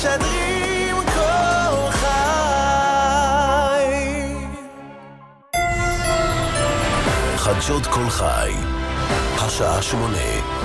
משדרים כל חי. חדשות כל חי, השעה 8.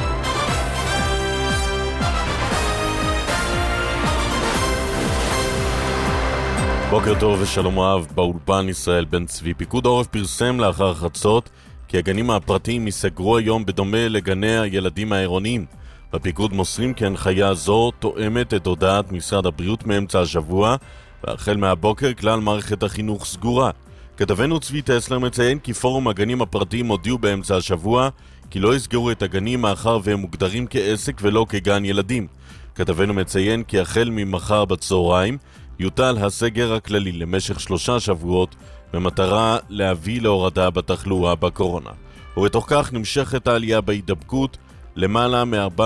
בוקר טוב ושלום רב, באולפן ישראל בן צבי. פיקוד העורף פרסם לאחר חצות כי הגנים הפרטיים ייסגרו היום בדומה לגני הילדים העירוניים. בפיקוד מוסרים כי הנחיה זו תואמת את הודעת משרד הבריאות מאמצע השבוע, והחל מהבוקר כלל מערכת החינוך סגורה. כתבנו צבי טסלר מציין כי פורום הגנים הפרטיים הודיעו באמצע השבוע כי לא יסגרו את הגנים מאחר והם מוגדרים כעסק ולא כגן ילדים. כתבנו מציין כי החל ממחר בצהריים יוטל הסגר הכללי למשך 3 שבועות במטרה להביא להורדה בתחלואה בקורונה. ובתוך כך נמשכת העלייה בהידבקות, למעלה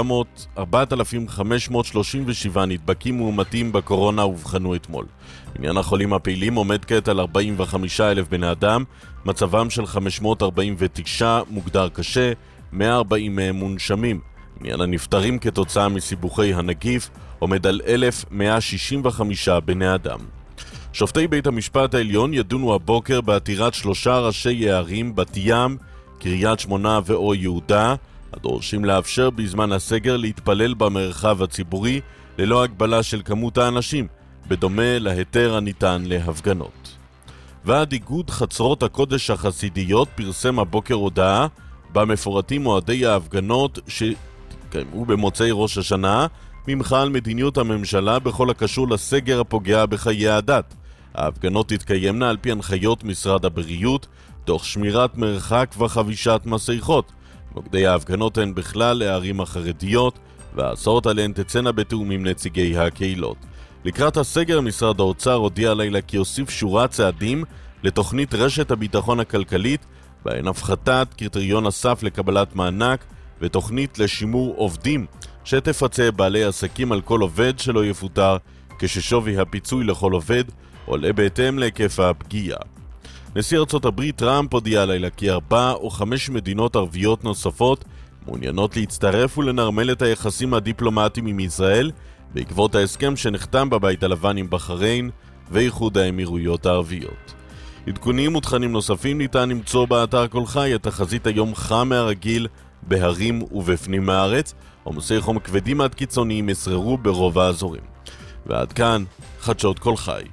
מ-4,537 נדבקים מאומתים בקורונה הובחנו אתמול. עניין החולים הפעילים עומד כעת על 45,000 בני אדם, מצבם של 549 מוגדר קשה, 140 מהם מונשמים. עניין הנפטרים כתוצאה מסיבוכי הנגיף עומד על 1,165 בני אדם. שופטי בית המשפט העליון ידונו הבוקר בעתירת 3 ראשי הערים בת ים, קריית שמונה ואור יהודה, הדורשים לאפשר בזמן הסגר להתפלל במרחב הציבורי ללא הגבלה של כמות האנשים, בדומה להיתר הניתן להפגנות. ועד איגוד חצרות הקודש החסידיות פרסם הבוקר הודעה במפורטים מועדי ההפגנות שהתקיימו במוצאי ראש השנה, ממחה על מדיניות הממשלה בכל הקשור לסגר הפוגע בחיי הדת. ההפגנות תתקיימנה על פי הנחיות משרד הבריאות, תוך שמירת מרחק וחבישת מסכות. מוקדי ההפגנות הן בכלל לערים החרדיות, וההצעות עליהן תצאנה בתיאום עם נציגי הקהילות. לקראת הסגר משרד האוצר הודיע לילה כי יוסיף שורת צעדים לתוכנית רשת הביטחון הכלכלית, בהן הפחתת קריטריון הסף לקבלת מענק ותוכנית לשימור עובדים, שתפצה בעלי עסקים על כל עובד שלא יפוטר, כששווי הפיצוי לכל עובד עולה בהתאם להיקף הפגיעה. נשיא ארצות הברית טראמפ הודיע לילה כי 4 או 5 מדינות ערביות נוספות מעוניינות להצטרף ולנרמל את היחסים הדיפלומטיים עם ישראל, בעקבות ההסכם שנחתם בבית הלבן עם בחריין ואיחוד האמירויות הערביות. עדכונים ותכנים נוספים ניתן למצוא באתר כל חי. התחזית היום חם מהרגיל בהרים ובפנים הארץ, עומסי חום כבדים עד קיצוניים ישררו ברוב האזורים. ועד כאן חדשות כל חי.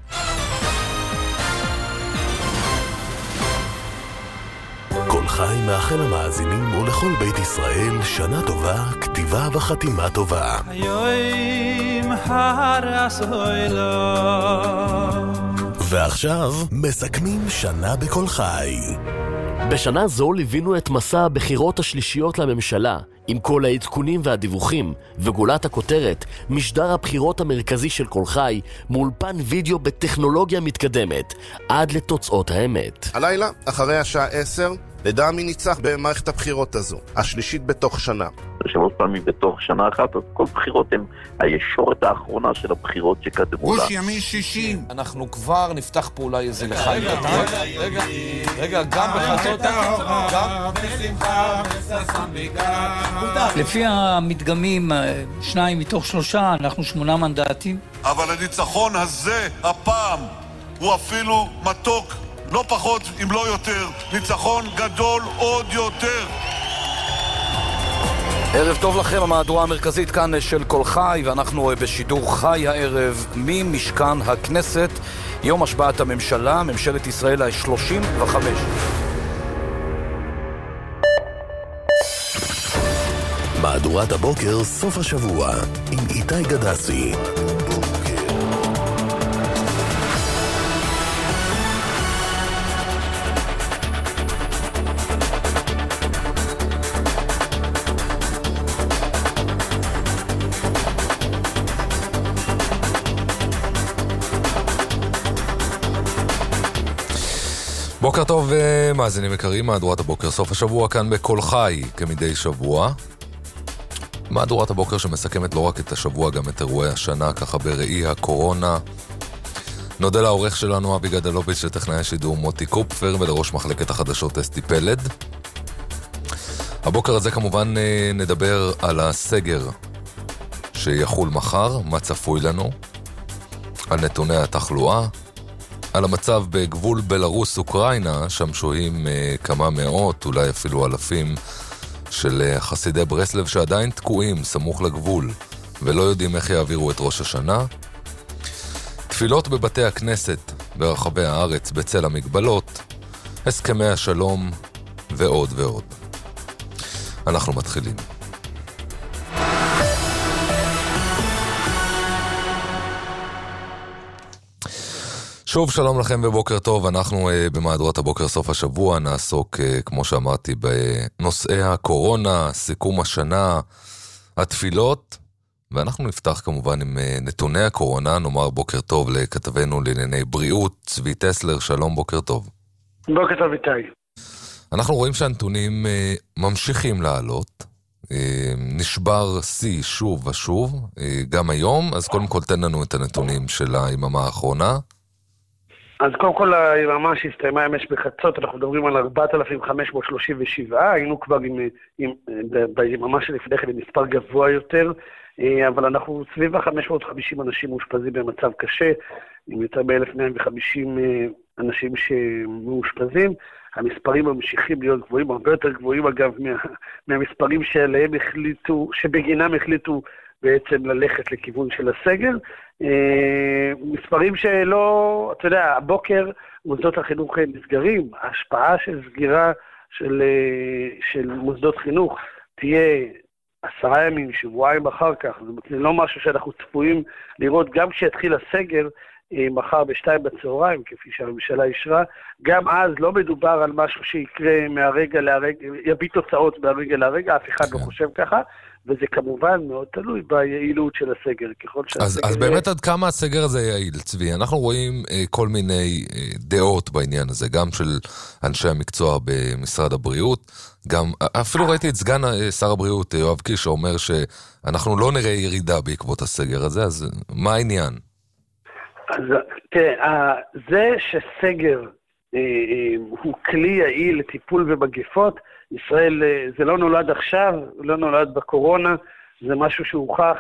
כל חי מאחל למאזינים ולכל בית ישראל שנה טובה, כתיבה וחתימה טובה. היום הרסוילו. ועכשיו מסכמים שנה בכל חי. בשנה זו ליווינו את מסע הבחירות השלישיות לממשלה, עם כל העדכונים והדיווחים, וגולת הכותרת, משדר הבחירות המרכזי של כל חי, מאולפן וידאו בטכנולוגיה מתקדמת, עד לתוצאות האמת. הלילה, אחרי השעה 10, נדע מי ניצח במערכת הבחירות הזו, השלישית בתוך שנה. 3 פעמים בתוך שנה אחת, אז כל בחירות הן הישורת האחרונה של הבחירות שקדמו לה. גוש ימי 60. אנחנו כבר נפתח פה אולי איזה לחיים קטן. רגע, גם בחצות גם בשמחה וששון בעיקר. לפי המדגמים, 2 מתוך 3, אנחנו 8 מנדטים. אבל הניצחון הזה, הפעם, הוא אפילו מתוק, לא פחות אם לא יותר. ניצחון גדול עוד יותר. ערב טוב לכם, המהדורה המרכזית כאן של כל חי, ואנחנו בשידור חי הערב ממשכן הכנסת, יום השבעת הממשלה, ממשלת ישראל ה-35. מהדורת הבוקר סוף השבוע עם איתי גדסי. בוקר טוב מאזינים יקרים, מהדורת הבוקר סוף השבוע כאן בכל חי כמדי שבוע. מהדורת הבוקר שמסכמת לא רק את השבוע, גם את אירועי השנה, ככה בראי הקורונה. נודה לעורך שלנו אבי גדלוביץ', לטכנאי השידור מוטי קופפר ולראש מחלקת החדשות אסתי פלד. הבוקר הזה כמובן נדבר על הסגר שיחול מחר, מה צפוי לנו, על נתוני התחלואה, על המצב בגבול בלרוס-אוקראינה, שם שוהים כמה מאות, אולי אפילו אלפים של חסידי ברסלב שעדיין תקועים סמוך לגבול ולא יודעים איך יעבירו את ראש השנה. תפילות בבתי הכנסת ברחבי הארץ בצל המגבלות, הסכמי השלום ועוד ועוד. אנחנו מתחילים. שוב שלום לכם ובוקר טוב, אנחנו במהדורת הבוקר סוף השבוע נעסוק, כמו שאמרתי, בנושאי הקורונה, סיכום השנה, התפילות, ואנחנו נפתח כמובן עם נתוני הקורונה. נאמר בוקר טוב לכתבנו לענייני בריאות, צבי טסלר, שלום, בוקר טוב. בוקר טוב איתי. אנחנו רואים שהנתונים ממשיכים לעלות, נשבר שיא שוב ושוב, גם היום, אז קודם כל תן לנו את הנתונים של היממה האחרונה. אז קודם כל היממה שהסתיימה אמש בחצות, אנחנו מדברים על 4,537, היינו כבר ביממה שלפני כן במספר גבוה יותר, אבל אנחנו סביב ה-550 אנשים מאושפזים במצב קשה, עם יותר ב-1,150 אנשים שמאושפזים. המספרים ממשיכים להיות גבוהים, הרבה יותר גבוהים אגב מהמספרים שעליהם החליטו, שבגינם החליטו בעצם ללכת לכיוון של הסגר. מספרים שלא, אתה יודע, הבוקר מוסדות החינוך נסגרים, ההשפעה של סגירה של מוסדות חינוך תהיה 10 ימים, שבועיים אחר כך, זה לא משהו שאנחנו צפויים לראות גם כשיתחיל הסגר, מחר ב-2 בצהריים, כפי שהממשלה אישרה, גם אז לא מדובר על משהו שיקרה מהרגע להרגע, יביא תוצאות מהרגע להרגע, אף אחד לא חושב ככה, וזה כמובן מאוד תלוי ביעילות של הסגר. אז באמת עד כמה הסגר הזה יעיל, צבי? אנחנו רואים כל מיני דעות בעניין הזה, גם של אנשי המקצוע במשרד הבריאות, גם אפילו ראיתי את סגן שר הבריאות יואב קיש שאומר שאנחנו לא נראה ירידה בעקבות הסגר הזה, אז מה העניין? אז תראה, זה שסגר הוא כלי יעיל לטיפול במגפות, ישראל, זה לא נולד עכשיו, לא נולד בקורונה, זה משהו שהוכח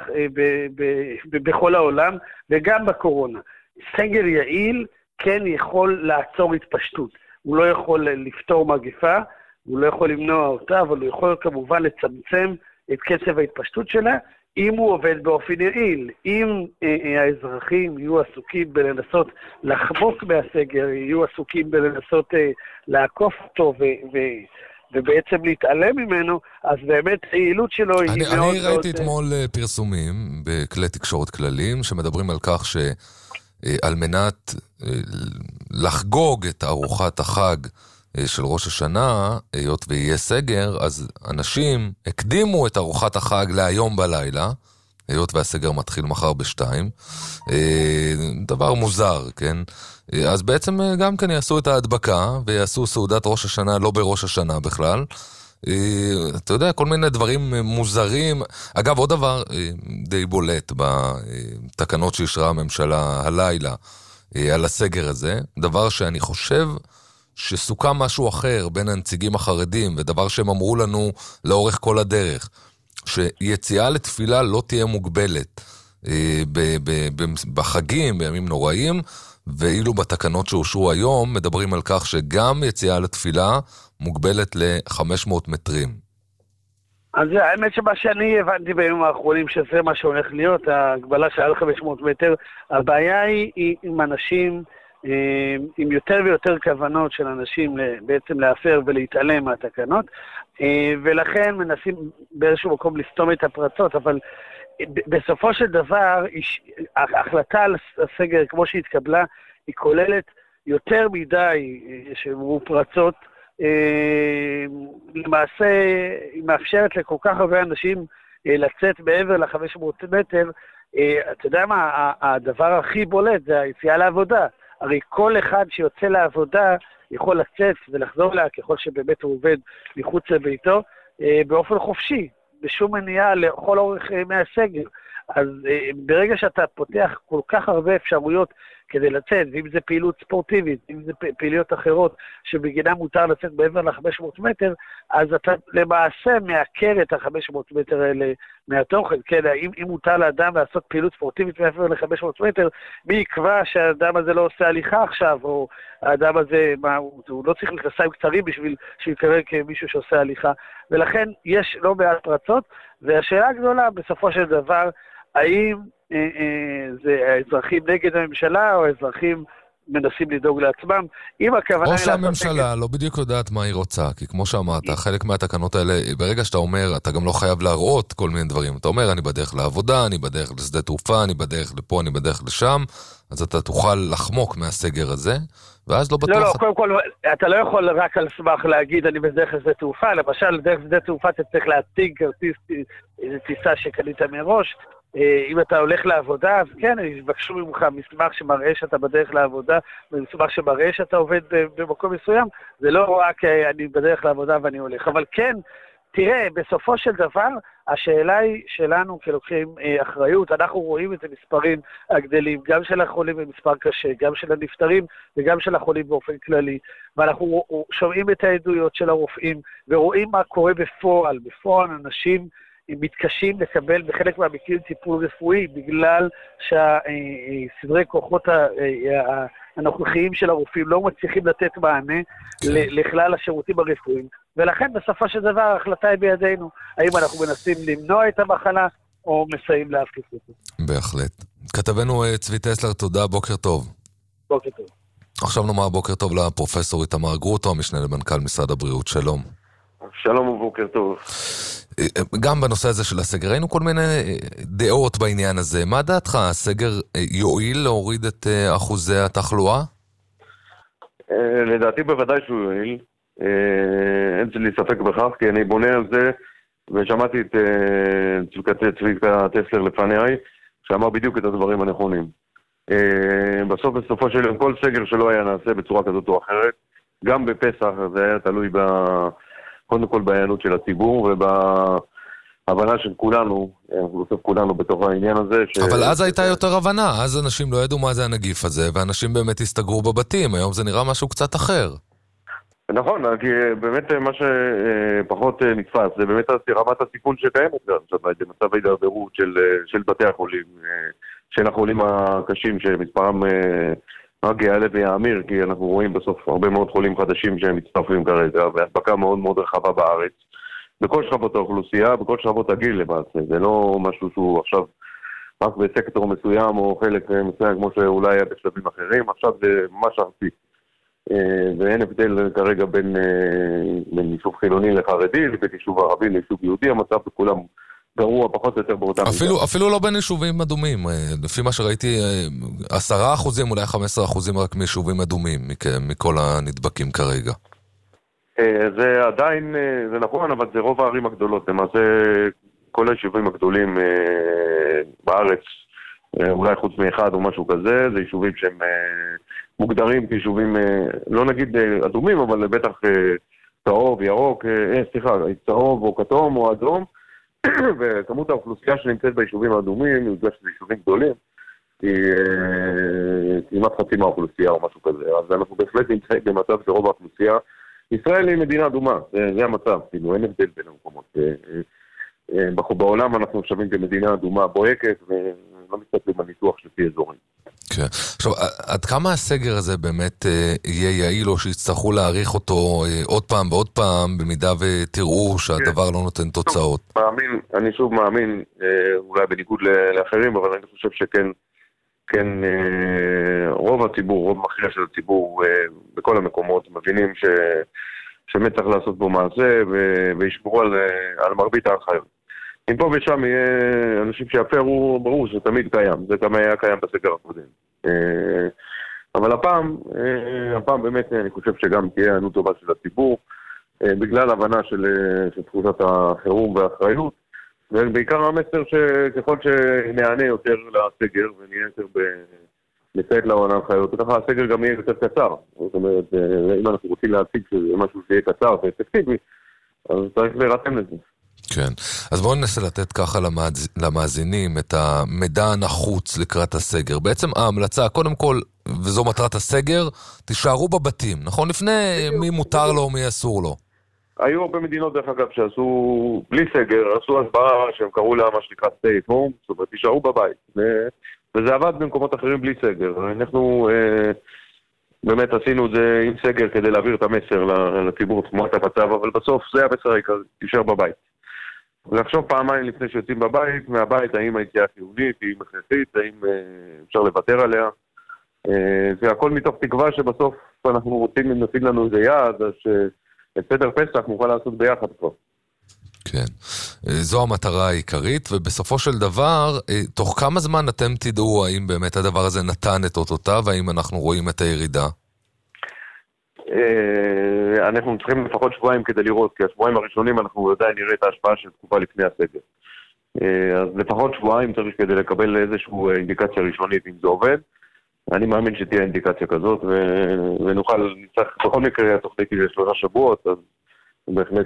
בכל העולם, וגם בקורונה. סגר יעיל כן יכול לעצור התפשטות. הוא לא יכול לפתור מגפה, הוא לא יכול למנוע אותה, אבל הוא יכול כמובן לצמצם את קצב ההתפשטות שלה, אם הוא עובד באופן יעיל. אם האזרחים יהיו עסוקים בלנסות לחמוק מהסגר, יהיו עסוקים בלנסות לעקוף אותו ובעצם להתעלם ממנו, אז באמת היעילות שלו היא מאוד... אני ראיתי אתמול פרסומים בכלי תקשורת כלליים שמדברים על כך שעל מנת לחגוג את ארוחת החג של ראש השנה, היות ויהיה סגר, אז אנשים הקדימו את ארוחת החג להיום בלילה, היות והסגר מתחיל מחר ב-2, דבר מוזר, כן? אז בעצם גם כן יעשו את ההדבקה, ויעשו סעודת ראש השנה לא בראש השנה בכלל. אתה יודע, כל מיני דברים מוזרים. אגב, עוד דבר די בולט בתקנות שישרה הממשלה הלילה על הסגר הזה, דבר שאני חושב שסוכם משהו אחר בין הנציגים החרדים, ודבר שהם אמרו לנו לאורך כל הדרך, שיציאה לתפילה לא תהיה מוגבלת בחגים, בימים נוראים, ואילו בתקנות שאושרו היום מדברים על כך שגם יציאה לתפילה מוגבלת ל-500 מטרים. אז האמת שמה שאני הבנתי בימים האחרונים שזה מה שהולך להיות, ההגבלה של 500 מטר, הבעיה היא עם אנשים, עם יותר ויותר כוונות של אנשים בעצם להפר ולהתעלם מהתקנות, ולכן מנסים באיזשהו מקום לסתום את הפרצות, אבל בסופו של דבר, ההחלטה על הסגר כמו שהתקבלה, היא כוללת יותר מדי שאמרו פרצות, למעשה היא מאפשרת לכל כך הרבה אנשים לצאת מעבר ל-500 מטר. אתה יודע מה, הדבר הכי בולט זה היציאה לעבודה. הרי כל אחד שיוצא לעבודה יכול לצאת ולחזור לה ככל שבאמת הוא עובד מחוץ לביתו באופן חופשי, בשום מניעה לכל אורך מהסגר. אז ברגע שאתה פותח כל כך הרבה אפשרויות כדי לצאת, ואם זה פעילות ספורטיבית, אם זה פעילויות אחרות, שבגינה מותר לצאת מעבר ל-500 מטר, אז אתה למעשה מעקר את ה-500 מטר האלה מהתוכן, כן, אם מותר לאדם לעשות פעילות ספורטיבית מעבר ל-500 מטר, מי יקבע שהאדם הזה לא עושה הליכה עכשיו, או האדם הזה, הוא לא צריך מכנסיים קצרים בשביל שיקרא כמישהו שעושה הליכה, ולכן יש לא מעט פרצות, והשאלה הגדולה בסופו של דבר, האם זה האזרחים נגד הממשלה, או האזרחים מנסים לדאוג לעצמם, אם הכוונה... או שהממשלה לא בדיוק יודעת מה היא רוצה, כי כמו שאמרת, חלק מהתקנות האלה, ברגע שאתה אומר, אתה גם לא חייב להראות כל מיני דברים. אתה אומר, אני בדרך לעבודה, אני בדרך לשדה תעופה, אני בדרך לפה, אני בדרך לשם, אז אתה תוכל לחמוק מהסגר הזה, ואז לא בטוח... לא, קודם כל, אתה לא יכול רק על סמך להגיד, אני בדרך לשדה תעופה, למשל, דרך שדה תעופה אתה צריך להציג כרטיס טיסה שקנית מראש, אם אתה הולך לעבודה, אז כן, יבקשו ממך מסמך שמראה שאתה בדרך לעבודה, מסמך שמראה שאתה עובד במקום מסוים, זה לא רק אני בדרך לעבודה ואני הולך, אבל כן, תראה, בסופו של דבר, השאלה היא שלנו כלוקחים אחריות, אנחנו רואים את המספרים הגדלים, גם של החולים במספר קשה, גם של הנפטרים וגם של החולים באופן כללי, ואנחנו שומעים את העדויות של הרופאים, ורואים מה קורה בפועל, אנשים מתקשים לקבל בחלק מהמקרים טיפול רפואי, בגלל שהסדרי כוחות הנוכחיים של הרופאים לא מצליחים לתת מענה לכלל השירותים הרפואיים, ולכן בסופו של דבר ההחלטה היא בידינו, האם אנחנו מנסים למנוע את המחלה או מסייעים להפסיק אותה. בהחלט. כתבנו צבי טסלר, תודה, בוקר טוב. בוקר טוב. עכשיו נאמר בוקר טוב לפרופסור איתמר גרוטו, המשנה למנכ"ל משרד הבריאות, שלום. שלום ובוקר טוב. גם בנושא הזה של הסגר, ראינו כל מיני דעות בעניין הזה. מה דעתך? הסגר יועיל להוריד את אחוזי התחלואה? לדעתי בוודאי שהוא יועיל. אין לי ספק בכך, כי אני בונה על זה, ושמעתי את צביקה טסלר לפניי, שאמר בדיוק את הדברים הנכונים. בסופו של יום, כל סגר שלא היה נעשה בצורה כזאת או אחרת, גם בפסח זה היה תלוי קודם כל בהיענות של הציבור ובהבנה של כולנו, בסוף כולנו בתוך העניין הזה. אבל אז הייתה יותר הבנה, אז אנשים לא ידעו מה זה הנגיף הזה, ואנשים באמת הסתגרו בבתים, היום זה נראה משהו קצת אחר. נכון, כי באמת מה שפחות נתפס, זה באמת רמת הסיכון שקיימת, זה מצב ההידרדרות של בתי החולים, של החולים הקשים שמספרם רק יעלה ויאמיר, כי אנחנו רואים בסוף הרבה מאוד חולים חדשים שהם מצטרפים כרגע, והדבקה מאוד מאוד רחבה בארץ, בכל שכבות האוכלוסייה, בכל שכבות הגיל למעשה, זה לא משהו שהוא עכשיו רק בסקטור מסוים או חלק מסוים כמו שאולי היה בשלבים אחרים, עכשיו זה ממש ארצי. ואין הבדל כרגע בין יישוב חילוני לחרדי, לבין יישוב ערבי ליישוב יהודי, המצב בכולם גרוע פחות או יותר באותה מידה. אפילו לא בין יישובים אדומים, לפי מה שראיתי 10% אולי 15% רק מיישובים אדומים מכל הנדבקים כרגע. זה עדיין, זה נכון, אבל זה רוב הערים הגדולות, למעשה כל היישובים הגדולים בארץ, אולי חוץ מאחד או משהו כזה, זה יישובים שהם מוגדרים כיישובים, לא נגיד אדומים, אבל בטח צהוב, ירוק, צהוב או כתום או אדום, וכמות האוכלוסייה שנמצאת ביישובים האדומים, בגלל שזה יישובים גדולים, היא כמעט חצי מהאוכלוסייה או משהו כזה, אז אנחנו בהחלט נמצאים במצב שרוב האוכלוסייה, ישראל היא מדינה אדומה, זה המצב, כאילו אין הבדל בין המקומות. בעולם אנחנו שווים כמדינה אדומה בוהקת, ולא מסתכלים על ניתוח לפי אזורים. כן. עכשיו, עד כמה הסגר הזה באמת יהיה יעיל, או שיצטרכו להאריך אותו עוד פעם ועוד פעם, במידה ותראו שהדבר לא נותן תוצאות? אני שוב מאמין, אולי בניגוד לאחרים, אבל אני חושב שכן, רוב הציבור, רוב מכריע של הציבור בכל המקומות, מבינים שבאמת צריך לעשות בו מעשה, וישמרו על מרבית ההנחיות. אם פה ושם יהיה אנשים שיפרו, ברור שתמיד קיים, זה גם היה קיים בסגר הקודם. אבל הפעם באמת אני חושב שגם תהיה ענות טובה של הציבור, בגלל הבנה של תחושת החירום והאחריות, ובעיקר המסר שככל שנענה יותר לסגר ונהיה יותר לצאת להנחיות, ככה הסגר גם יהיה יותר קצר. זאת אומרת, אם אנחנו רוצים להציג שזה משהו שיהיה קצר ואפקטיבי, אז צריך להירתם לזה. כן, אז בואו ננסה לתת ככה למאזינים את המידע הנחוץ לקראת הסגר. בעצם ההמלצה, קודם כל, וזו מטרת הסגר, תישארו בבתים, נכון? לפני מי מותר לו, מי אסור לו. היו הרבה מדינות דרך אגב שעשו בלי סגר, עשו הסברה שהם קראו לה מה שנקרא stay at home, זאת אומרת תישארו בבית. וזה עבד במקומות אחרים בלי סגר. אנחנו באמת עשינו את זה עם סגר כדי להעביר את המסר לציבור תמורת המצב, אבל בסוף זה המסר העיקרי, תישאר בבית. ולחשוב פעמיים לפני שיוצאים מהבית, האם היציאה חיונית, היא הכרחית, האם אפשר לוותר עליה. זה הכל מתוך תקווה שבסוף אנחנו רוצים, אם נפיל לנו איזה יעד, אז את סדר פסח נוכל לעשות ביחד כבר. כן, זו המטרה העיקרית, ובסופו של דבר, תוך כמה זמן אתם תדעו האם באמת הדבר הזה נתן את אותותיו, והאם אנחנו רואים את הירידה? אנחנו צריכים לפחות שבועיים כדי לראות, כי השבועיים הראשונים אנחנו עדיין נראה את ההשפעה של תקופה לפני הסגר. אז לפחות שבועיים צריך כדי לקבל איזושהי אינדיקציה ראשונית אם זה עובד. אני מאמין שתהיה אינדיקציה כזאת, ונוכל, נצטרך, בכל מקרה התוכנית היא 3 שבועות, אז בהחלט,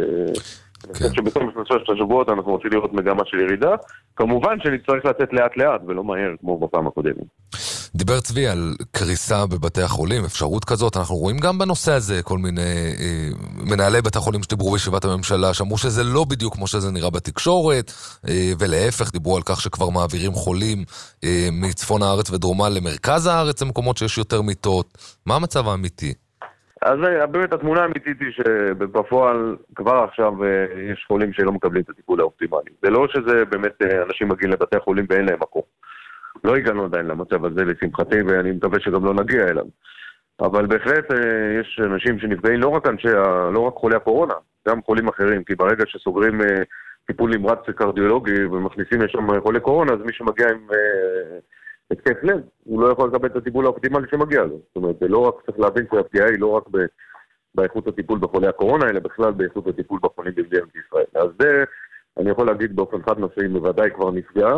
שבתום 3 שבועות אנחנו רוצים לראות מגמה של ירידה, כמובן שנצטרך לצאת לאט לאט ולא מהר כמו בפעם הקודמת. דיבר צבי על קריסה בבתי החולים, אפשרות כזאת, אנחנו רואים גם בנושא הזה כל מיני מנהלי בתי החולים שדיברו בישיבת הממשלה, שאמרו שזה לא בדיוק כמו שזה נראה בתקשורת, ולהפך דיברו על כך שכבר מעבירים חולים מצפון הארץ ודרומה למרכז הארץ, למקומות שיש יותר מיטות. מה המצב האמיתי? אז באמת התמונה האמיתית היא שבפועל כבר עכשיו יש חולים שלא מקבלים את הטיפול האופטימלי. זה לא שזה באמת אנשים מגיעים לבתי החולים ואין להם מקום. לא הגענו עדיין למצב הזה לשמחתי, ואני מקווה שגם לא נגיע אליו. אבל בהחלט יש אנשים שנפגעים לא רק חולי הקורונה, גם חולים אחרים, כי ברגע שסוגרים טיפול נמרץ קרדיולוגי ומכניסים לשם חולי קורונה, אז מי שמגיע עם התקף לב, הוא לא יכול לקבל את הטיפול האופטימלי שמגיע לו. זאת אומרת, זה לא רק, צריך להבין שהפגיעה היא לא רק באיכות הטיפול בחולי הקורונה, אלא בכלל באיכות הטיפול בחולים במדינת ישראל. אז זה, אני יכול להגיד באופן חד משמעי, בוודאי כבר נפגע,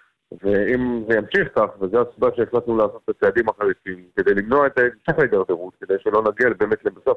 ואם זה ימשיך כך, וזו הסיבה שהחלטנו לעשות את הצעדים החריפים, כדי למנוע את המשך ההידרדרות, כדי שלא נגיע באמת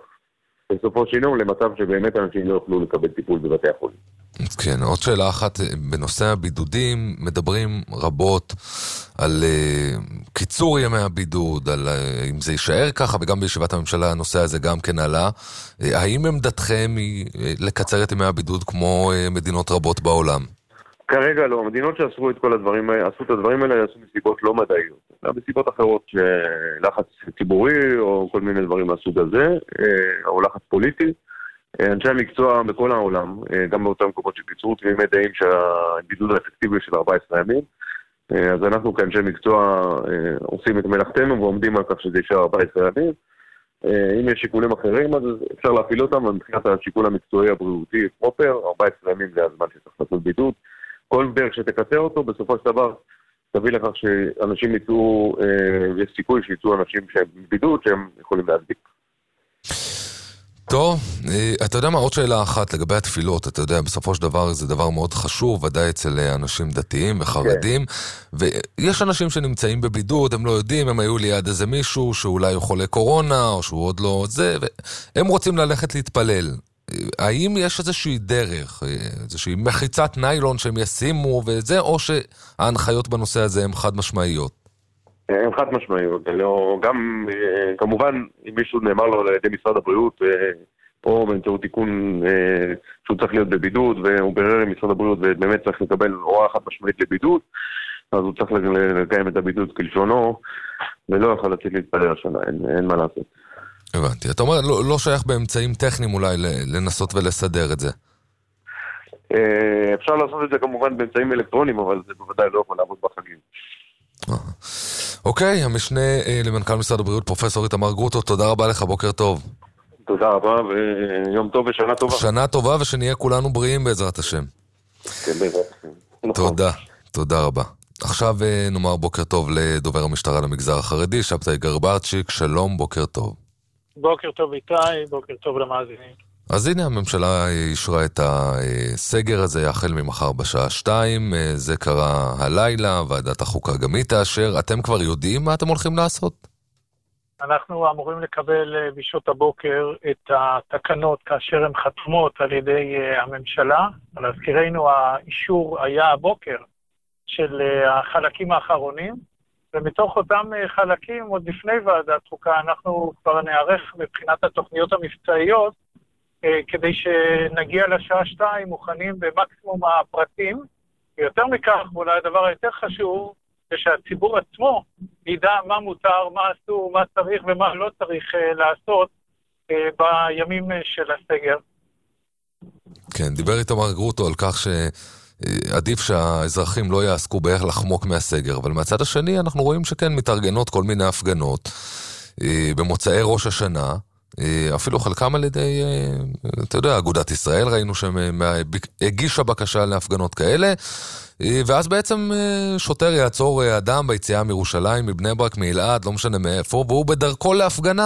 בסופו של יום למצב שבאמת אנשים לא יוכלו לקבל טיפול בבתי החולים. כן, עוד שאלה אחת, בנושא הבידודים מדברים רבות על קיצור ימי הבידוד, על אם זה יישאר ככה, וגם בישיבת הממשלה הנושא הזה גם כן עלה. האם עמדתכם היא לקצר את ימי הבידוד כמו מדינות רבות בעולם? כרגע לא, המדינות שעשו את כל הדברים האלה, עשו את הדברים האלה, עשו מסיבות לא מדעיות. מסיבות אחרות, לחץ ציבורי או כל מיני דברים מהסוג הזה, או לחץ פוליטי. אנשי המקצוע בכל העולם, גם באותם מקומות שקיצרו, תמימי דעים שהבידוד האפקטיבי של 14 ימים. אז אנחנו כאנשי מקצוע עושים את מלאכתנו ועומדים על כך שזה יישאר 14 ימים. אם יש שיקולים אחרים, אז אפשר להפעיל אותם, ומבחינת השיקול המקצועי הבריאותי פרופר, 14 ימים זה הזמן שצריך לעשות בידוד. כל דרך שתקצר אותו, בסופו של דבר תביא לכך שאנשים יצאו, יש סיכוי שיצאו אנשים שהם בידוד, שהם יכולים להדביק. טוב, אתה יודע מה, עוד שאלה אחת לגבי התפילות, אתה יודע, בסופו של דבר זה דבר מאוד חשוב, ודאי אצל אנשים דתיים וחרדים, ויש אנשים שנמצאים בבידוד, הם לא יודעים, הם היו ליד איזה מישהו שאולי הוא חולה קורונה, או שהוא עוד לא זה, והם רוצים ללכת להתפלל. האם יש איזושהי דרך, איזושהי מחיצת ניילון שהם ישימו וזה, או שההנחיות בנושא הזה הן חד משמעיות? הן חד משמעיות, גם כמובן אם מישהו נאמר לו על ידי משרד הבריאות, או באמצעות תיקון שהוא צריך להיות בבידוד, והוא ברר עם משרד הבריאות ובאמת צריך לקבל הוראה חד משמעית לבידוד, אז הוא צריך לקיים את הבידוד כלשונו, ולא יכול לצאת להתפלל השנה, אין מה לעשות. הבנתי. אתה אומר, לא שייך באמצעים טכניים אולי לנסות ולסדר את זה? אפשר לעשות את זה כמובן באמצעים אלקטרוניים, אבל זה בוודאי לא יכול לעבוד בחגים. אוקיי, המשנה למנכ"ל משרד הבריאות, פרופסור איתמר גרוטו, תודה רבה לך, בוקר טוב. תודה רבה, ויום טוב ושנה טובה. שנה טובה, ושנהיה כולנו בריאים בעזרת השם. כן, בעזרת השם. תודה, תודה רבה. עכשיו נאמר בוקר טוב לדובר המשטרה למגזר החרדי, שבתאי גרברצ'יק, שלום, בוקר טוב. בוקר טוב איתי, בוקר טוב למאזינים. אז הנה הממשלה אישרה את הסגר הזה החל ממחר בשעה 2, זה קרה הלילה, ועדת החוקה גם היא תאשר. אתם כבר יודעים מה אתם הולכים לעשות? אנחנו אמורים לקבל בשעות הבוקר את התקנות כאשר הן חתומות על ידי הממשלה. להזכירנו, האישור היה הבוקר של החלקים האחרונים, ומתוך אותם חלקים, עוד לפני ועדת חוקה, אנחנו כבר נערך מבחינת התוכניות המבצעיות, כדי שנגיע לשעה 2 מוכנים במקסימום הפרטים, ויותר מכך, ואולי הדבר היותר חשוב, זה שהציבור עצמו ידע מה מותר, מה אסור, מה צריך ומה לא צריך לעשות בימים של הסגר. כן, דיבר איתמר גרוטו על כך שעדיף שהאזרחים לא יעסקו באיך לחמוק מהסגר, אבל מהצד השני אנחנו רואים שכן מתארגנות כל מיני הפגנות במוצאי ראש השנה, אפילו חלקם על ידי, אתה יודע, אגודת ישראל, ראינו שהגישה בקשה להפגנות כאלה, ואז בעצם שוטר יעצור אדם ביציאה מירושלים, מבני ברק, מאלעד, לא משנה מאיפה, והוא בדרכו להפגנה.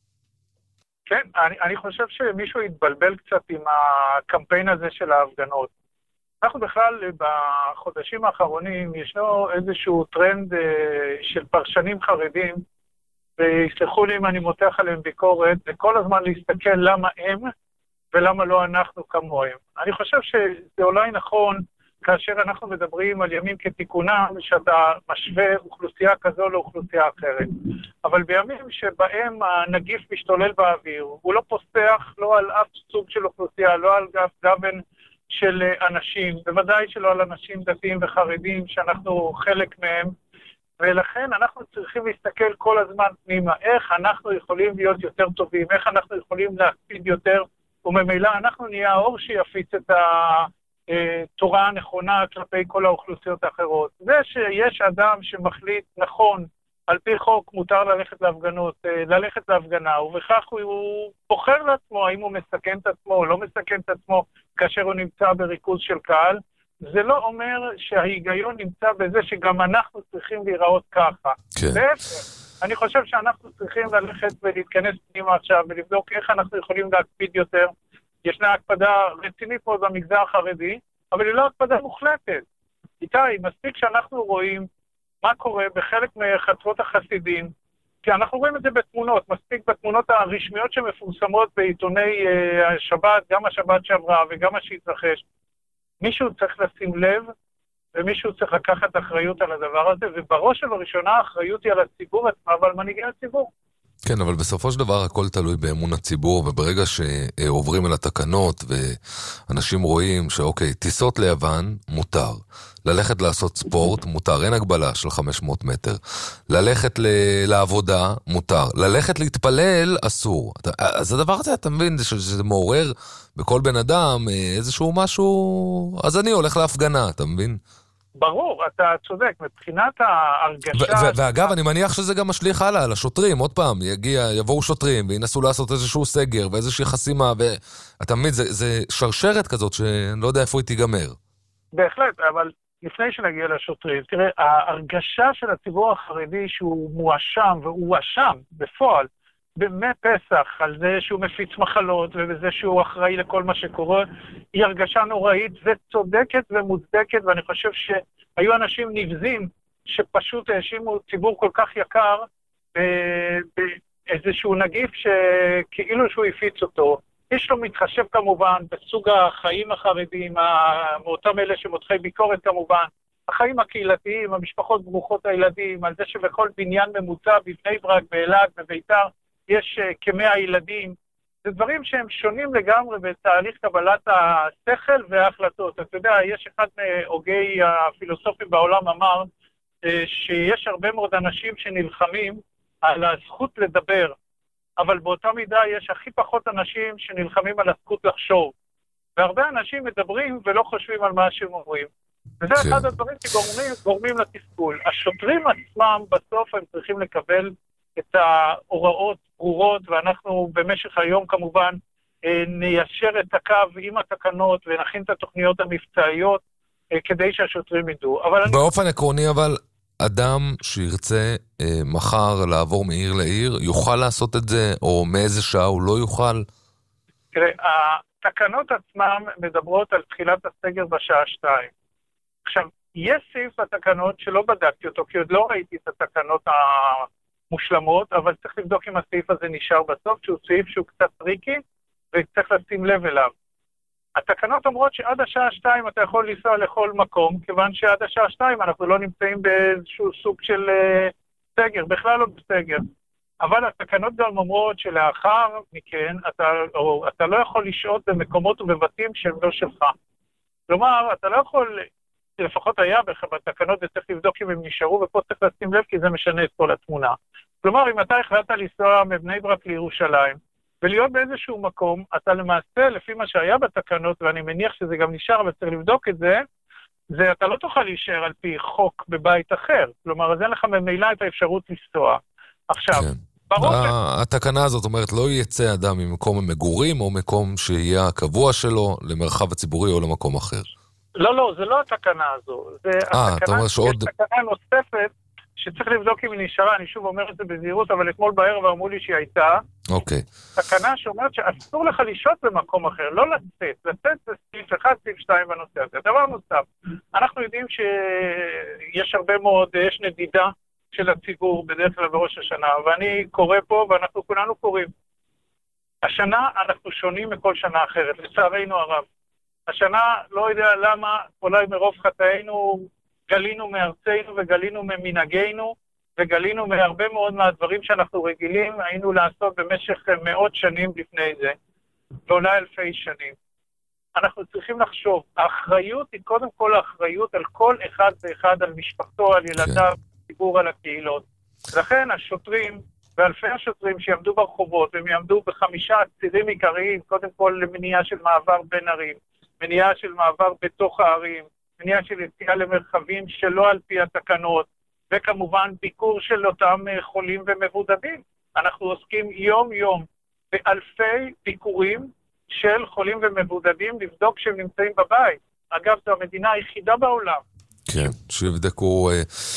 כן, אני חושב שמישהו התבלבל קצת עם הקמפיין הזה של ההפגנות. אנחנו בכלל בחודשים האחרונים ישנו איזשהו טרנד של פרשנים חרדים, ויסלחו לי אם אני מותח עליהם ביקורת, זה כל הזמן להסתכל למה הם ולמה לא אנחנו כמוהם. אני חושב שזה אולי נכון כאשר אנחנו מדברים על ימים כתיקונם, שאתה משווה אוכלוסייה כזו לאוכלוסייה אחרת. אבל בימים שבהם הנגיף משתולל באוויר, הוא לא פוסח לא על אף סוג של אוכלוסייה, לא על גוון של אנשים, בוודאי שלא על אנשים דתיים וחרדים שאנחנו חלק מהם, ולכן אנחנו צריכים להסתכל כל הזמן פנימה, איך אנחנו יכולים להיות יותר טובים, איך אנחנו יכולים להקפיד יותר, וממילא אנחנו נהיה האור שיפיץ את התורה הנכונה כלפי כל האוכלוסיות האחרות. זה שיש אדם שמחליט נכון, על פי חוק מותר ללכת להפגנות, ללכת להפגנה, ובכך הוא בוחר לעצמו האם הוא מסכן את עצמו או לא מסכן את עצמו כאשר הוא נמצא בריכוז של קהל, זה לא אומר שההיגיון נמצא בזה שגם אנחנו צריכים להיראות ככה. כן. אני חושב שאנחנו צריכים ללכת ולהתכנס פנימה עכשיו ולבדוק איך אנחנו יכולים להקפיד יותר. ישנה הקפדה רצינית מאוד במגזר החרדי, אבל היא לא הקפדה מוחלטת. איתי, מספיק שאנחנו רואים מה קורה בחלק מחצרות החסידים, כי אנחנו רואים את זה בתמונות, מספיק בתמונות הרשמיות שמפורסמות בעיתוני השבת, גם השבת שעברה וגם מה שהתרחש. מישהו צריך לשים לב, ומישהו צריך לקחת אחריות על הדבר הזה, ובראש ובראשונה האחריות היא על הציבור עצמה, ועל מנהיגי הציבור. כן, אבל בסופו של דבר הכל תלוי באמון הציבור, וברגע שעוברים על התקנות, ואנשים רואים שאוקיי, טיסות ליוון מותר, ללכת לעשות ספורט מותר, אין הגבלה של 500 מטר, ללכת לעבודה מותר, ללכת להתפלל אסור. אז הדבר הזה, אתה מבין, שזה מעורר בכל בן אדם איזשהו משהו, אז אני הולך להפגנה, אתה מבין? ברור, אתה צודק, מבחינת ההרגשה... ואגב, אני מניח שזה גם משליך הלאה, על השוטרים, עוד פעם, יבואו שוטרים, וינסו לעשות איזשהו סגר, ואיזושהי חסימה, ואתה מבין, זה שרשרת כזאת, שאני לא יודע איפה היא תיגמר. בהחלט, אבל לפני שנגיע לשוטרים, תראה, ההרגשה של הציבור החרדי שהוא מואשם, והוא אשם בפועל, בימי פסח, על זה שהוא מפיץ מחלות, ובזה שהוא אחראי לכל מה שקורה, היא הרגשה נוראית וצודקת ומוצדקת, ואני חושב שהיו אנשים נבזים שפשוט האשימו ציבור כל כך יקר באיזשהו נגיף שכאילו שהוא הפיץ אותו. יש לו מתחשב כמובן בסוג החיים החרדיים, מאותם אלה שמותחי ביקורת כמובן, החיים הקהילתיים, המשפחות ברוכות הילדים, על זה שבכל בניין ממוצע בבני ברק, באלעד, בביתר, יש כ100 ילדים. זה דברים שהם שונים לגמרי בתהליך קבלת השכל וההחלטות. אתה יודע, יש אחד מהוגי הפילוסופים בעולם אמר שיש הרבה מאוד אנשים שנלחמים על הזכות לדבר, אבל באותה מידה יש הכי פחות אנשים שנלחמים על הזכות לחשוב. והרבה אנשים מדברים ולא חושבים על מה שהם אומרים. וזה אחד הדברים שגורמים לתסכול. השוטרים עצמם בסוף הם צריכים לקבל את ההוראות ברורות, ואנחנו במשך היום כמובן ניישר את הקו עם התקנות ונכין את התוכניות המבצעיות כדי שהשוטרים ידעו. באופן עקרוני אבל, אדם שירצה מחר לעבור מעיר לעיר, יוכל לעשות את זה, או מאיזה שעה הוא לא יוכל? תראה, התקנות עצמם מדברות על תחילת הסגר בשעה 2. עכשיו, יש סעיף בתקנות שלא בדקתי אותו, כי עוד לא ראיתי את התקנות המושלמות, אבל צריך לבדוק אם הסעיף הזה נשאר בסוף, שהוא סעיף שהוא קצת טריקי, וצריך לשים לב אליו. התקנות אומרות שעד השעה 2 אתה יכול לנסוע לכל מקום, כיוון שעד השעה 2 אנחנו לא נמצאים באיזשהו סוג של סגר, בכלל לא בסגר. אבל התקנות גם אומרות שלאחר מכן אתה לא יכול לשהות במקומות ובבתים שהם לא שלך. כלומר, אתה לא יכול, לפחות היה בתקנות וצריך לבדוק אם הם נשארו, ופה צריך לשים לב כי זה משנה את כל התמונה. כלומר, אם אתה החלטת לנסוע מבני ברק לירושלים, ולהיות באיזשהו מקום, אתה למעשה, לפי מה שהיה בתקנות, ואני מניח שזה גם נשאר, אבל צריך לבדוק את זה, אתה לא תוכל להישאר על פי חוק בבית אחר. כלומר, אז אין לך ממילא את האפשרות לנסוע. עכשיו, ברור... התקנה הזאת אומרת, לא יצא אדם ממקום המגורים, או מקום שיהיה הקבוע שלו, למרחב הציבורי או למקום אחר. לא, זה לא התקנה הזו. אתה אומר שעוד... יש תקנה נוספת, שצריך לבדוק אם היא נשארה, אני שוב אומר את זה בזהירות, אבל אתמול בערב אמרו לי שהיא הייתה. אוקיי. תקנה שאומרת שאסור לך לשהות במקום אחר, לא לצאת. לצאת זה סעיף 1, סעיף 2 בנושא הזה. דבר נוסף, אנחנו יודעים שיש הרבה מאוד, יש נדידה של הציבור בדרך כלל בראש השנה, ואני קורא פה ואנחנו כולנו קוראים. השנה אנחנו שונים מכל שנה אחרת, לצערנו הרב. השנה, לא יודע למה, אולי מרוב חטאינו, גלינו מארצנו וגלינו ממנהגנו, וגלינו מהרבה מאוד מהדברים שאנחנו רגילים, היינו לעשות במשך מאות שנים לפני זה, ואולי אלפי שנים. אנחנו צריכים לחשוב, האחריות היא קודם כל האחריות על כל אחד ואחד, על משפחתו, על ילדיו, ציבור, על הקהילות. לכן השוטרים ואלפי השוטרים שיעמדו ברחובות, הם יעמדו ב5 צירים עיקריים, קודם כל למניעה של מעבר בין ערים, מניעה של מעבר בתוך הערים, מניעה של יציאה למרחבים שלא על פי התקנות, וכמובן ביקור של אותם חולים ומבודדים. אנחנו עוסקים יום-יום באלפי ביקורים של חולים ומבודדים, לבדוק שהם נמצאים בבית. אגב, זו המדינה היחידה בעולם. כן, שיבדקו...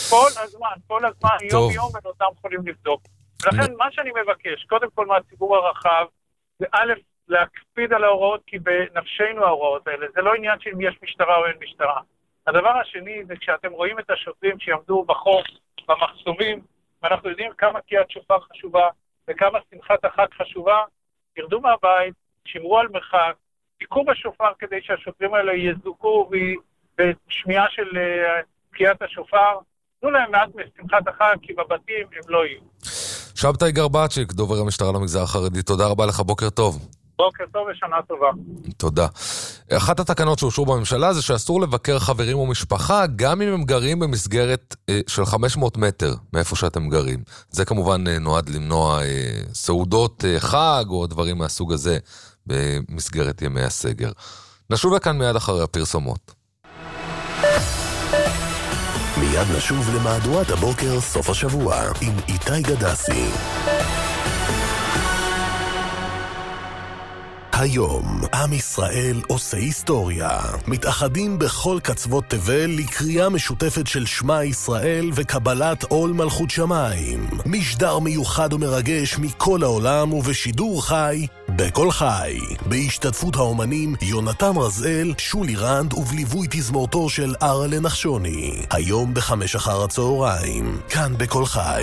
כל הזמן, יום-יום בין אותם חולים לבדוק. לכן מה שאני מבקש, קודם כל מהציבור הרחב, זה א', להקפיד על ההוראות, כי בנפשנו ההוראות האלה. זה לא עניין שאם יש משטרה או אין משטרה. הדבר השני זה כשאתם רואים את השוטרים שיעמדו בחוף, במחסומים, ואנחנו יודעים כמה תקיעת שופר חשובה, וכמה שמחת החג חשובה, ירדו מהבית, שמרו על מרחק, תיקעו בשופר כדי שהשוטרים האלה יזוכו בשמיעה של תקיעת השופר, תנו להם מעט משמחת החג, כי בבתים הם לא יהיו. שבתאי גרבצ'יק, דובר המשטרה למגזר החרדי, תודה רבה לך, בוקר טוב. בוקר טוב ושנה טובה. תודה. אחת התקנות שאושרו בממשלה זה שאסור לבקר חברים ומשפחה, גם אם הם גרים במסגרת של 500 מטר מאיפה שאתם גרים. זה כמובן נועד למנוע סעודות חג או דברים מהסוג הזה במסגרת ימי הסגר. נשוב לכאן מיד אחרי הפרסומות. מיד נשוב למהדורת הבוקר סוף השבוע עם איתי גדסי. היום, עם ישראל עושה היסטוריה. מתאחדים בכל קצוות תבל לקריאה משותפת של שמה ישראל וקבלת עול מלכות שמיים. משדר מיוחד ומרגש מכל העולם ובשידור חי, בכל חי. בהשתתפות האומנים יונתן רזאל, שולי רנד ובליווי תזמורתו של ארלה נחשוני. היום ב5:00, כאן בכל חי.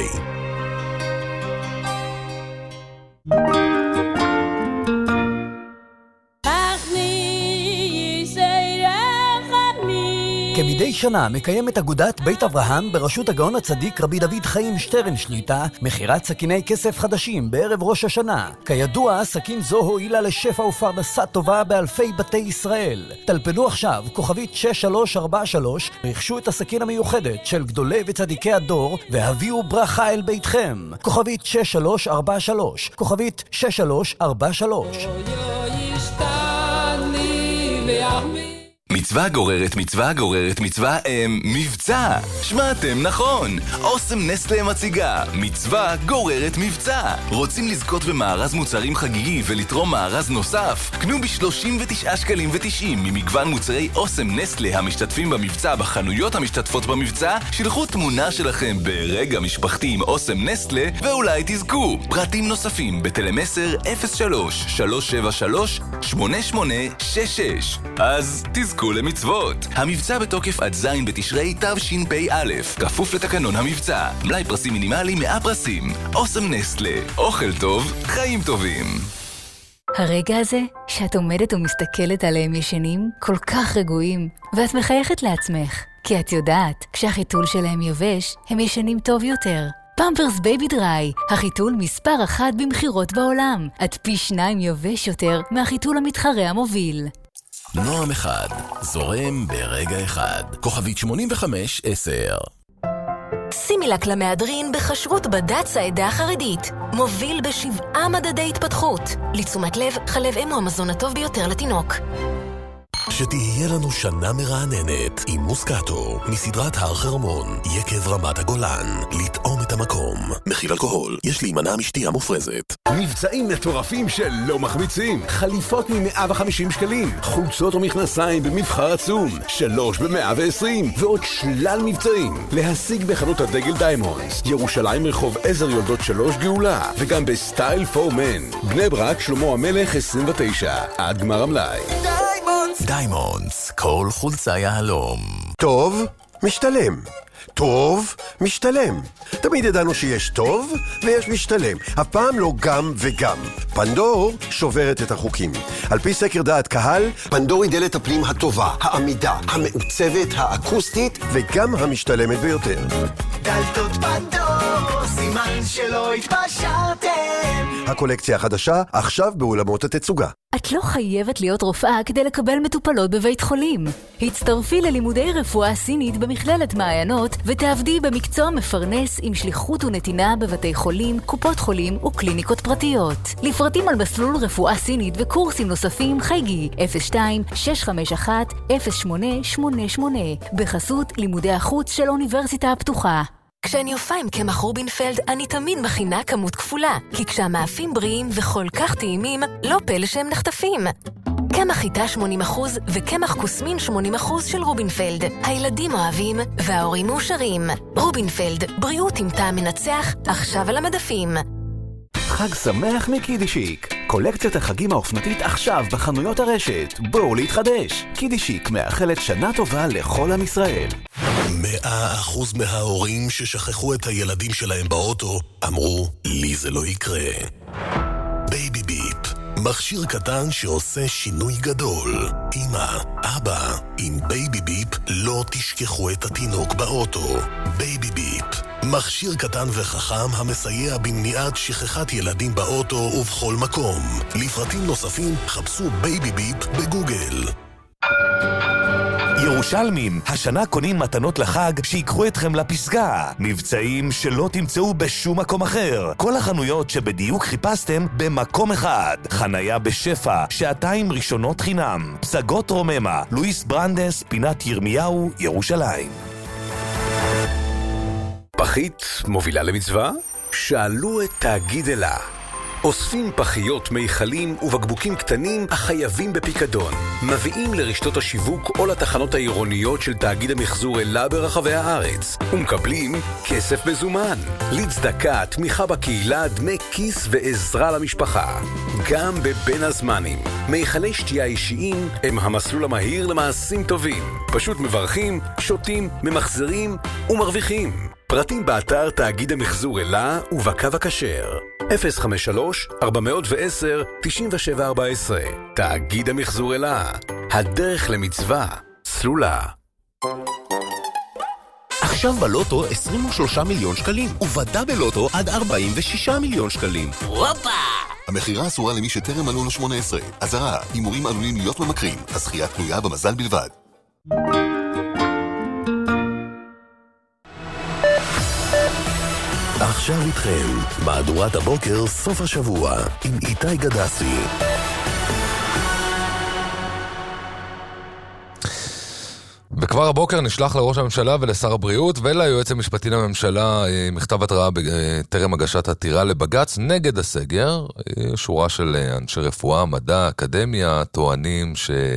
כמדי שנה מקיימת אגודת בית אברהם בראשות הגאון הצדיק רבי דוד חיים שטרן שליטה מכירת סכיני כסף חדשים בערב ראש השנה. כידוע, סכין זו הועילה לשפע ופרנסה טובה באלפי בתי ישראל. טלפנו עכשיו כוכבית 6343, רכשו את הסכין המיוחדת של גדולי וצדיקי הדור והביאו ברכה אל ביתכם. כוכבית 6343, כוכבית 6343. מצווה גוררת, מצווה גוררת, מצווה מבצע. שמעתם נכון. אוסם נסטלה מציגה מצווה גוררת מבצע. רוצים לזכות במארז מוצרים חגיגי ולתרום מארז נוסף? קנו ב39.90 שקלים ממגוון מוצרי אוסם נסטלה המשתתפים במבצע בחנויות המשתתפות במבצע. שלחו תמונה שלכם ברגע משפחתי עם אוסם נסטלה ואולי תזכו. פרטים נוספים בטלמסר 03-373-8866. אז תזכו למצוות. המבצע בתוקף עד ז' בתשרי תשפ"א. כפוף לתקנון המבצע. מלאי פרסים מינימלי 100 פרסים. אוסם נסטלה. אוכל טוב, חיים טובים. הרגע הזה שאת עומדת ומסתכלת עליהם ישנים, כל כך רגועים, ואת מחייכת לעצמך, כי את יודעת, כשהחיתול שלהם יבש, הם ישנים טוב יותר. פמפרס בייבי דריי, החיתול מספר 1 במחירות בעולם, עד פי 2 יבש יותר מהחיתול המתחרה המוביל. נועם אחד, זורם ברגע אחד. כוכבית 8510. סימילק למהדרין בחשרות בד"ץ העדה החרדית. מוביל ב7 מדדי התפתחות. לתשומת לב, חלב אם הוא המזון הטוב ביותר לתינוק. שתהיה לנו שנה מרעננת עם מוסקטו מסדרת הר חרמון, יקב רמת הגולן, לטעום את המקום. מכיל אלכוהול, יש להימנע משתייה מופרזת. מבצעים מטורפים שלא מחמיצים. חליפות מ-150 שקלים, חולצות ומכנסיים במבחר עצום, 3 ב-120, ועוד שלל מבצעים. להשיג בחנות הדגל דיימונדס, ירושלים רחוב עזר יולדות 3 גאולה, וגם בסטייל פור מן. בני ברק שלמה המלך 29, עד גמר המלאי. דיימונדס, כל חולצה יהלום. טוב, משתלם. טוב, משתלם. תמיד ידענו שיש טוב ויש משתלם. הפעם לא גם וגם. פנדור שוברת את החוקים. על פי סקר דעת קהל, פנדור היא דלת הפנים הטובה, העמידה, המעוצבת, האקוסטית וגם המשתלמת ביותר. דלתות פנדור, סימן שלא התפשרתם. הקולקציה החדשה עכשיו באולמות התצוגה. את לא חייבת להיות רופאה כדי לקבל מטופלות בבית חולים. הצטרפי ללימודי רפואה סינית במכללת מעיינות ותעבדי במקצוע מפרנס עם שליחות ונתינה בבתי חולים, קופות חולים וקליניקות פרטיות. לפרטים על מסלול רפואה סינית וקורסים נוספים חייגי 02-651-0888 בחסות לימודי החוץ של האוניברסיטה הפתוחה. כשאני הופעה עם קמח רובינפלד, אני תמיד מכינה כמות כפולה, כי כשהמאפים בריאים וכל כך טעימים, לא פלא שהם נחטפים. קמח חיטה 80% וקמח קוסמין 80% של רובינפלד. הילדים אוהבים וההורים מאושרים. רובינפלד, בריאות עם טעם מנצח, עכשיו על המדפים. חג שמח מקידישיק. קולקציית החגים האופנתית עכשיו בחנויות הרשת. בואו להתחדש. קידישיק מאחלת שנה טובה לכל עם ישראל. 100% מההורים ששכחו את הילדים שלהם באוטו אמרו, לי זה לא יקרה. בייבי ביפ, מכשיר קטן שעושה שינוי גדול. אמא, אבא, עם בייבי ביפ לא תשכחו את התינוק באוטו. בייבי ביפ, מכשיר קטן וחכם המסייע במניעת שכחת ילדים באוטו ובכל מקום. לפרטים נוספים חפשו בייבי ביפ בגוגל. ירושלמים, השנה קונים מתנות לחג שיקחו אתכם לפסגה. מבצעים שלא תמצאו בשום מקום אחר. כל החנויות שבדיוק חיפשתם במקום אחד. חנייה בשפע, 2 ראשונות חינם. פסגות רוממה, לואיס ברנדס, פינת ירמיהו, ירושלים. פחית מובילה למצווה? שאלו את תאגיד אלה. אוספים פחיות, מיכלים ובקבוקים קטנים החייבים בפיקדון. מביאים לרשתות השיווק או לתחנות העירוניות של תאגיד המחזור אלה ברחבי הארץ. ומקבלים כסף מזומן. לצדקה, תמיכה בקהילה, דמי כיס ועזרה למשפחה. גם בבין הזמנים. מיכלי שתייה אישיים הם המסלול המהיר למעשים טובים. פשוט מברכים, שותים, ממחזרים ומרוויחים. פרטים באתר תאגיד המחזור אלה ובקו הכשר 053-410-9714. תאגיד המחזור אלה, הדרך למצווה סלולה. עכשיו בלוטו 23 מיליון שקלים, ובדאבל לוטו עד 46 מיליון שקלים. הופה! המחירה אסורה למי שטרם מלאו לו 18. אזהרה, הימורים עלולים להיות ממכרים, הזכייה תלויה במזל בלבד. עכשיו איתכם, מהדורת הבוקר סוף השבוע, עם איתי גדסי. וכבר הבוקר נשלח לראש הממשלה ולשר הבריאות וליועץ המשפטי לממשלה מכתב התראה בטרם הגשת עתירה לבג"ץ נגד הסגר. שורה של אנשי רפואה, מדע, אקדמיה, טוענים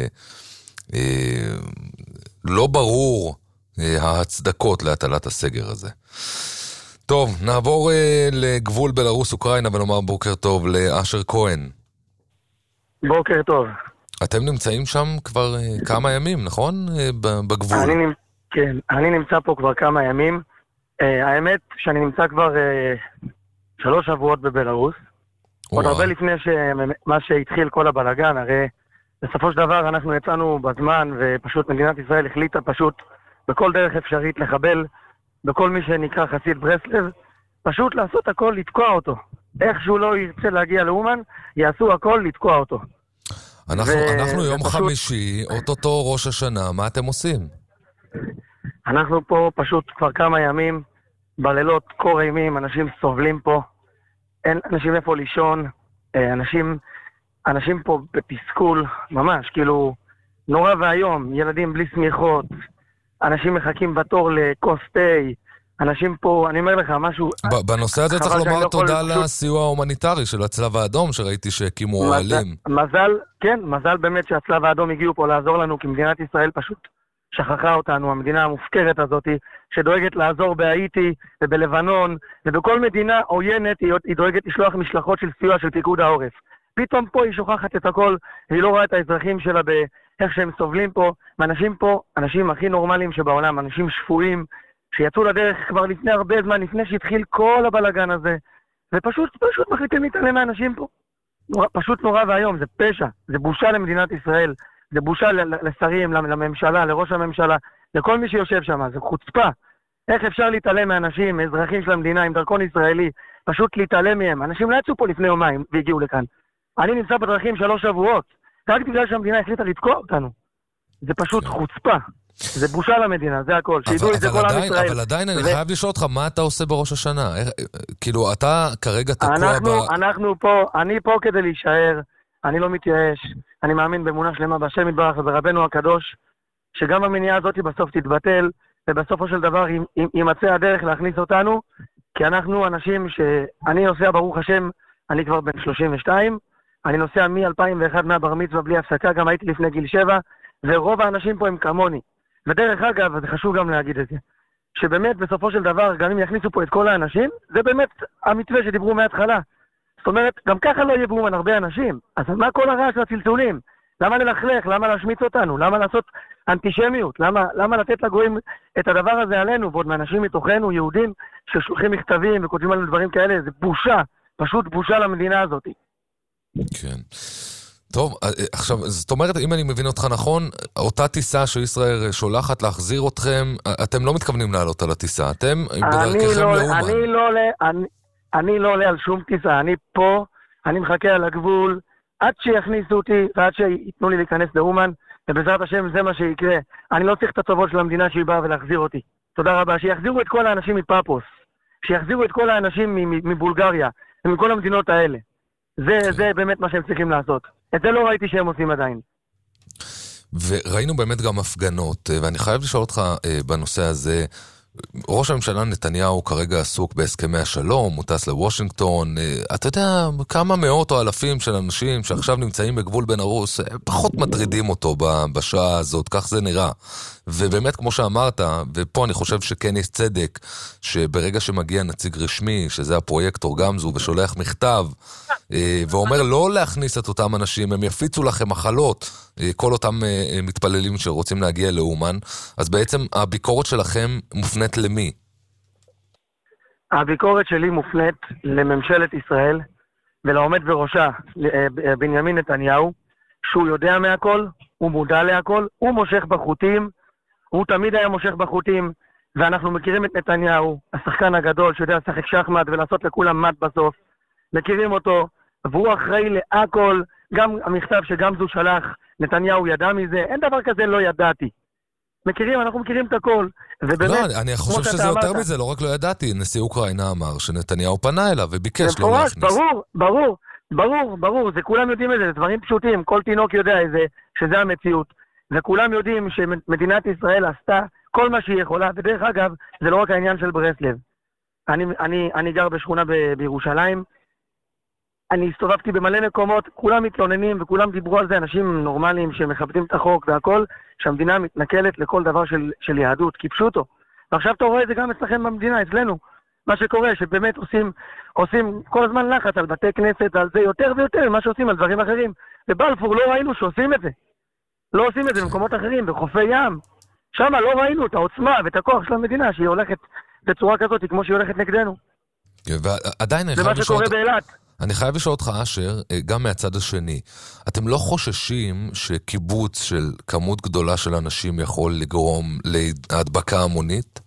שלא ברור ההצדקות להטלת הסגר הזה. טוב, נעבור לגבול בלרוס-אוקראינה ונאמר בוקר טוב לאשר כהן. בוקר טוב. אתם נמצאים שם כבר כמה ימים, נכון? בגבול. כן, אני נמצא פה כבר כמה ימים. האמת שאני נמצא כבר 3 שבועות בבלרוס. עוד הרבה לפני מה שהתחיל כל הבלגן, הרי בסופו של דבר אנחנו יצאנו בזמן, ופשוט מדינת ישראל החליטה פשוט בכל דרך אפשרית לחבל בכל מי שנקרא חסיד ברסלב, פשוט לעשות הכל לתקוע אותו. איך שהוא לא ירצה להגיע לאומן, יעשו הכל לתקוע אותו. אנחנו יום חמישי, אוטוטו ראש השנה, מה אתם עושים? אנחנו פה פשוט כבר כמה ימים, בלילות קור אימים, אנשים סובלים פה, אין אנשים איפה לישון, אנשים פה בתסכול, ממש, כאילו, נורא והיום, ילדים בלי סמיכות, אנשים מחכים בתור לקוס תה, אנשים פה, אני אומר לך, משהו... בנושא הזה צריך לומר תודה לסיוע ההומניטרי של הצלב האדום, שראיתי שהקימו אוהלים. מזל באמת שהצלב האדום הגיעו פה לעזור לנו, כי מדינת ישראל פשוט שכחה אותנו, המדינה המופקרת הזאת, שדואגת לעזור בהאיטי ובלבנון, ובכל מדינה עוינת היא דואגת לשלוח משלחות של סיוע של פיקוד העורף. פתאום פה היא שוכחת את הכל, והיא לא רואה את האזרחים שלה באיך שהם סובלים פה, ואנשים פה, אנשים הכי נורמליים שבעולם, אנשים שפויים, שיצאו לדרך כבר לפני הרבה זמן, לפני שהתחיל כל הבלגן הזה, ופשוט מחליטים להתעלם מהאנשים פה. פשוט נורא והיום, זה פשע, זה בושה למדינת ישראל, זה בושה לשרים, לממשלה, לראש הממשלה, לכל מי שיושב שם, זה חוצפה. איך אפשר להתעלם מאנשים, מאזרחים של המדינה, עם דרכון ישראלי, פשוט להתעלם מהם. אנשים לא יצאו פה לפני יומיים והגיעו לכאן. אני נמצא בדרכים 3 שבועות, רק בגלל שהמדינה החליטה לתקוע אותנו. זה פשוט חוצפה. זה בושה למדינה, זה הכל. שידעו את זה כל עם ישראל. אבל עדיין אני חייב לשאול אותך, מה אתה עושה בראש השנה? כאילו, אתה כרגע תקוע אני פה כדי להישאר, אני לא מתייאש, אני מאמין באמונה שלמה בהשם יתברך וברבנו הקדוש, שגם המניעה הזאת בסוף תתבטל, ובסופו של דבר יימצא הדרך להכניס אותנו, כי אנחנו אנשים שאני נוסע ברוך השם, אני כבר בן 32, אני נוסע מ-2001 מהבר מצווה בלי הפסקה, גם הייתי לפני גיל 7, ורוב האנשים פה הם כמוני. ודרך אגב, זה חשוב גם להגיד את זה, שבאמת בסופו של דבר, גם אם יכניסו פה את כל האנשים, זה באמת המתווה שדיברו מההתחלה. זאת אומרת, גם ככה לא יבואו מן הרבה אנשים, אז מה כל הרעש והצלצולים? למה ללכלך? למה להשמיץ אותנו? למה לעשות אנטישמיות? למה לתת לגויים את הדבר הזה עלינו? ועוד מאנשים מתוכנו, יהודים, ששולחים מכתבים וכותבים עלינו דברים כאלה, זה בושה, פשוט בושה למדינה הזאת. כן. טוב, עכשיו, זאת אומרת, אם אני מבין אותך נכון, אותה טיסה שישראל שולחת להחזיר אתכם, אתם לא מתכוונים לעלות על הטיסה, אתם בדרככם לאומן. אני לא עולה על שום טיסה, אני פה, אני מחכה על הגבול, עד שיכניסו אותי ועד שיתנו לי להיכנס לאומן, ובעזרת השם זה מה שיקרה. אני לא צריך את הטובות של המדינה שהיא באה ולהחזיר אותי. תודה רבה. שיחזירו את כל האנשים מפאפוס, שיחזירו את כל האנשים מבולגריה, ומכל המדינות האלה. זה באמת מה שהם צריכים לעשות. את זה לא ראיתי שהם עושים עדיין. וראינו באמת גם הפגנות, ואני חייב לשאול אותך בנושא הזה, ראש הממשלה נתניהו כרגע עסוק בהסכמי השלום, הוא טס לוושינגטון, אתה יודע, כמה מאות או אלפים של אנשים שעכשיו נמצאים בגבול בין הרוס, פחות מטרידים אותו בשעה הזאת, כך זה נראה. ובאמת, כמו שאמרת, ופה אני חושב שכן יש צדק, שברגע שמגיע נציג רשמי, שזה הפרויקטור גמזו, ושולח מכתב, ואומר לא להכניס את אותם אנשים, הם יפיצו לכם מחלות, כל אותם מתפללים שרוצים להגיע לאומן, אז בעצם הביקורת שלכם מופנית למי? הביקורת שלי מופנית לממשלת ישראל, ולעומד בראשה, בנימין נתניהו, שהוא יודע מהכל, הוא מודע להכל, הוא מושך בחוטים, הוא תמיד היה מושך בחוטים, ואנחנו מכירים את נתניהו, השחקן הגדול שיודע לשחק שחמט ולעשות לכולם מת בסוף, מכירים אותו, והוא אחראי להכל, גם המכתב שגמזו שלח, נתניהו ידע מזה, אין דבר כזה לא ידעתי. מכירים, אנחנו מכירים את הכל. לא, אני חושב שזה יותר מזה, לא רק לא ידעתי, נשיא אוקראינה אמר שנתניהו פנה אליו וביקש לא להכניס. ברור, זה כולם יודעים את זה, זה דברים פשוטים, כל תינוק יודע שזה המציאות, וכולם יודעים שמדינת ישראל עשתה כל מה שהיא יכולה, ודרך אגב, זה לא רק העניין של ברסלב. אני גר בשכונה בירושלים, אני הסתובבתי במלא מקומות, כולם מתלוננים וכולם דיברו על זה, אנשים נורמליים שמכבדים את החוק והכל, שהמדינה מתנכלת לכל דבר של יהדות, כי פשוטו. ועכשיו אתה רואה את זה גם אצלכם במדינה, אצלנו. מה שקורה, שבאמת עושים כל הזמן לחץ על בתי כנסת, על זה יותר ויותר, מה שעושים על דברים אחרים. בבלפור לא ראינו שעושים את זה. לא עושים את זה במקומות אחרים, בחופי ים. שם לא ראינו את העוצמה ואת הכוח של המדינה, שהיא הולכת בצורה כזאת, כמו שהיא הולכת נגדנו. ועדיין זה מה שקורה באילת. אני חייב לשאול אותך, אשר, גם מהצד השני, אתם לא חוששים שקיבוץ של כמות גדולה של אנשים יכול לגרום להדבקה המונית?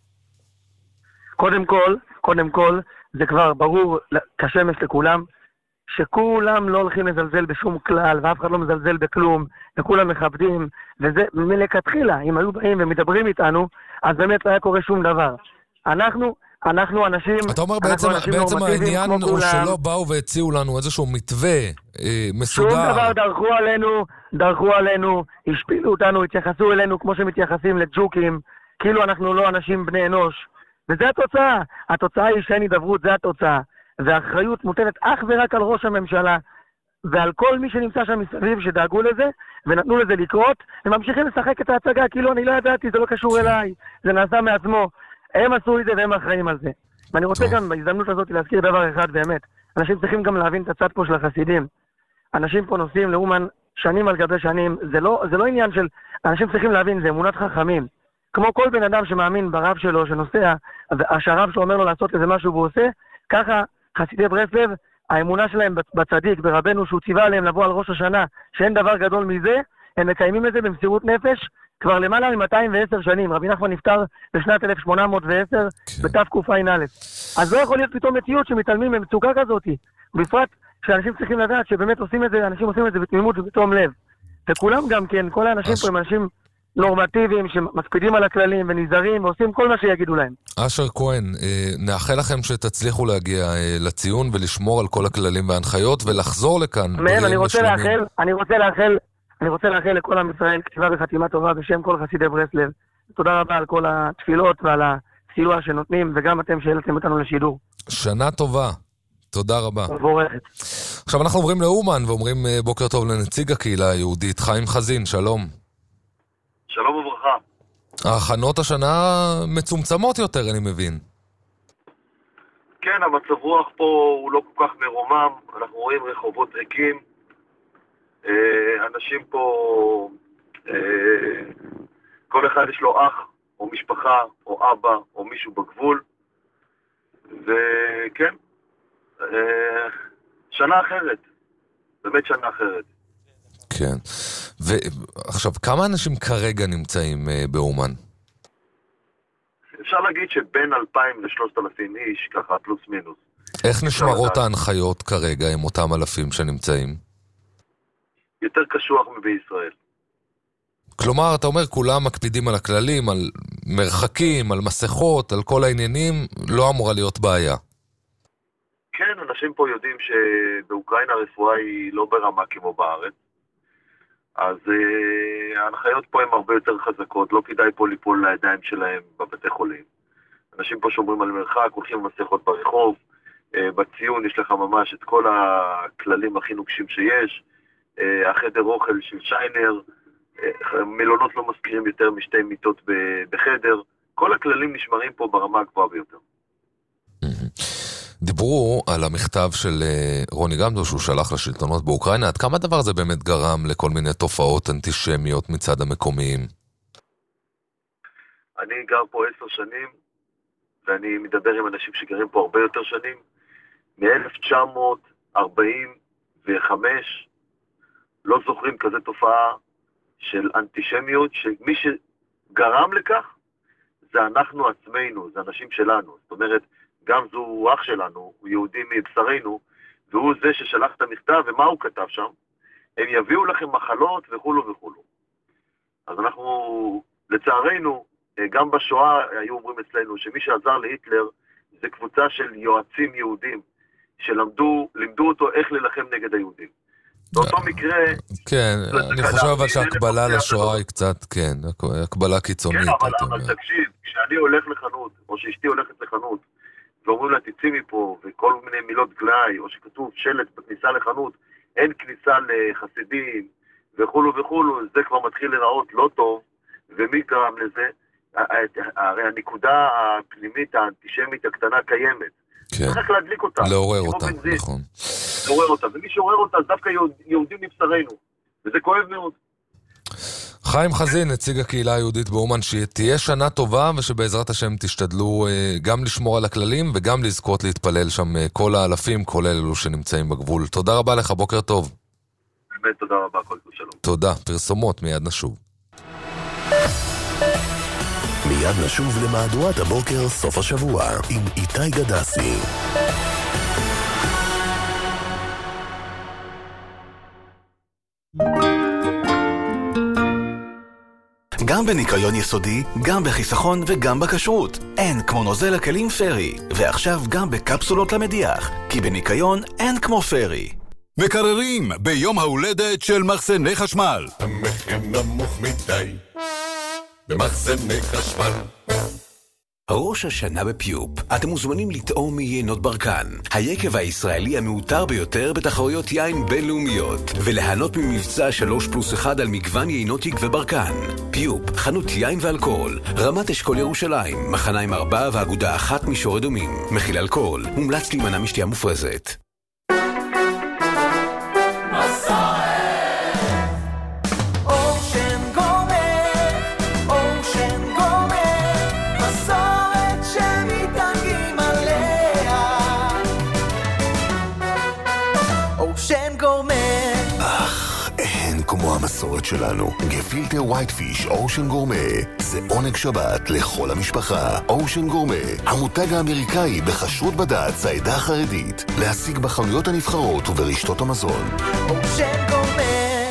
קודם כל, זה כבר ברור כשמש לכולם, שכולם לא הולכים לזלזל בשום כלל, ואף אחד לא מזלזל בכלום, וכולם מכבדים, וזה מלכתחילה, אם היו באים ומדברים איתנו, אז באמת לא היה קורה שום דבר. אנחנו אנשים... אתה אומר בעצם העניין הוא שלא באו והציעו לנו איזשהו מתווה מסודר. שום דבר, דרכו עלינו, השפילו אותנו, התייחסו אלינו כמו שמתייחסים לג'וקים, כאילו אנחנו לא אנשים בני אנוש. וזה התוצאה. התוצאה היא שאין הידברות, זה התוצאה. והאחריות מוטלת אך ורק על ראש הממשלה, ועל כל מי שנמצא שם מסביב שדאגו לזה, ונתנו לזה לקרות, הם ממשיכים לשחק את ההצגה, כאילו אני לא ידעתי, זה לא קשור אליי, זה נעשה מעצמו. הם עשו את זה והם אחראים על זה. ואני רוצה גם בהזדמנות הזאת להזכיר דבר אחד באמת. אנשים צריכים גם להבין את הצד פה של החסידים. אנשים פה נוסעים לאומן שנים על גבי שנים, זה לא עניין של... אנשים צריכים להבין, זה אמונת חכמים. כמו כל בן אדם שמאמין ברב שלו, שנוסע, שהרב שאומר לו לעשות איזה משהו והוא עושה, ככה חסידי ברסלב, האמונה שלהם בצדיק, ברבנו שהוא ציווה עליהם לבוא על ראש השנה, שאין דבר גדול מזה, הם מקיימים את זה במסירות נפש, כבר למעלה מ-210 שנים. רבי נחמן נפטר בשנת 1810, בתקע"א. אז לא יכול להיות פתאום מציאות שמתעלמים ממצוקה כזאת. בפרט שאנשים צריכים לדעת שבאמת עושים את זה, אנשים עושים את זה בתמימות ובתום לב. וכולם גם כן, כל האנשים פה הם אנשים נורמטיביים שמקפידים על הכללים ונזהרים ועושים כל מה שיגידו להם. אשר כהן, נאחל לכם שתצליחו להגיע לציון ולשמור על כל הכללים וההנחיות ולחזור לכאן. אני רוצה לאחל לכל עם ישראל כתיבה וחתימה טובה בשם כל חסידי ברסלב. תודה רבה על כל התפילות ועל הסיוע שנותנים, וגם אתם שהעליתם אותנו לשידור. שנה טובה. תודה רבה. מבורכת. עכשיו אנחנו עוברים לאומן ואומרים בוקר טוב לנציג הקהילה היהודית, חיים חזין, שלום. שלום וברכה. ההכנות השנה מצומצמות יותר, אני מבין. כן, המצב רוח פה הוא לא כל כך מרומם, אנחנו רואים רחובות ריקים, אנשים פה, כל אחד יש לו אח או משפחה או אבא או מישהו בגבול, וכן, שנה אחרת, באמת שנה אחרת. כן, ועכשיו כמה אנשים כרגע נמצאים באומן? אפשר להגיד שבין 2,000 ל-3,000 איש, ככה פלוס מינוס. איך נשמרות ההנחיות כרגע עם אותם אלפים שנמצאים? יותר קשוח מבישראל. כלומר, אתה אומר, כולם מקפידים על הכללים, על מרחקים, על מסכות, על כל העניינים, לא אמורה להיות בעיה. כן, אנשים פה יודעים שבאוקראינה הרפואה היא לא ברמה כמו בארץ. אז ההנחיות פה הן הרבה יותר חזקות, לא כדאי פה ליפול לידיים שלהם בבתי חולים. אנשים פה שומרים על מרחק, הולכים מסכות ברחוב, בציון יש לך ממש את כל הכללים הכי נוקשים שיש, החדר אוכל של שיינר, מלונות לא מזכירים יותר משתי מיטות בחדר, כל הכללים נשמרים פה ברמה הגבוהה ביותר. דיברו על המכתב של רוני גמזו שהוא שלח לשלטונות באוקראינה, עד כמה הדבר הזה באמת גרם לכל מיני תופעות אנטישמיות מצד המקומיים? אני גר פה 10 שנים, ואני מדבר עם אנשים שגרים פה הרבה יותר שנים. מ-1945 לא זוכרים כזה תופעה של אנטישמיות, שמי שגרם לכך זה אנחנו עצמנו, זה אנשים שלנו. זאת אומרת, גם זו הוא אח שלנו, הוא יהודי מבשרנו, והוא זה ששלח את המכתב, ומה הוא כתב שם? הם יביאו לכם מחלות וכולו וכולו. אז אנחנו, לצערנו, גם בשואה היו אומרים אצלנו, שמי שעזר להיטלר זה קבוצה של יועצים יהודים, לימדו אותו איך ללחם נגד היהודים. באותו מקרה... כן, אני חושב אבל שהקבלה לשואה היא קצת, כן, הקבלה קיצונית. כן, אבל תקשיב, כשאני הולך לחנות, או שאשתי הולכת לחנות, ואומרים לה תצאי מפה, וכל מיני מילות גנאי, או שכתוב שלט בכניסה לחנות, אין כניסה לחסידים, וכולו וכולו, זה כבר מתחיל לראות לא טוב, ומי גרם לזה? הרי הנקודה הפנימית האנטישמית הקטנה קיימת. צריך רק להדליק אותה. לעורר אותה, נכון. לעורר אותה, ומי שעורר אותה זה דווקא יהודים מבשרנו, וזה כואב מאוד. חיים חזין, נציג הקהילה היהודית באומן, שתהיה שנה טובה ושבעזרת השם תשתדלו גם לשמור על הכללים וגם לזכות להתפלל שם כל האלפים, כל אלו שנמצאים בגבול. תודה רבה לך, בוקר טוב. באמת תודה רבה, כל שלום. תודה, פרסומות, מיד נשוב. מיד נשוב למהדורת הבוקר סוף השבוע עם איתי גדסי. גם בניקיון יסודי, גם בחיסכון וגם בכשרות. אין כמו נוזל הכלים פרי. ועכשיו גם בקפסולות למדיח. כי בניקיון אין כמו פרי. מקררים ביום ההולדת של מחסני חשמל. המחיר נמוך מדי במחסני חשמל. ראש השנה בפיופ. אתם מוזמנים לטעום מיינות ברקן, היקב הישראלי המעוטר ביותר בתחרויות יין בינלאומיות, וליהנות ממבצע 3+1 על מגוון יינות יקב וברקן. פיופ, חנות יין ואלכוהול, רמת אשכול ירושלים, מחניים 4 ואגודה 1 מישור אדומים. מכיל אלכוהול, מומלץ להימנע משתייה מופרזת. כמו המסורת שלנו, גפילטר ווייט פיש אושן גורמה זה עונג שבת לכל המשפחה. אושן גורמה, המותג האמריקאי בכשרות בד"ץ העדה החרדית, להשיג בחנויות הנבחרות וברשתות המזון. אושן גורמה.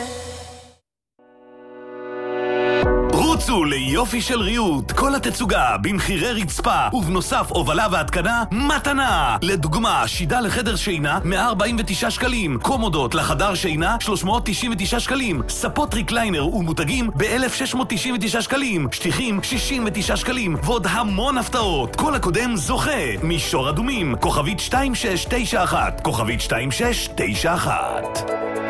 רוצו ליופי של ריהוט, כל התצוגה במחירי רצפה, ובנוסף הובלה והתקנה מתנה. לדוגמה, שידה לחדר שינה 149 שקלים, קומודות לחדר שינה 399 שקלים, ספות ריקליינר ומותגים ב-1699 שקלים, שטיחים 69 שקלים, ועוד המון הפתעות. כל הקודם זוכה. מישור אדומים, כוכבית 2691, כוכבית 2691.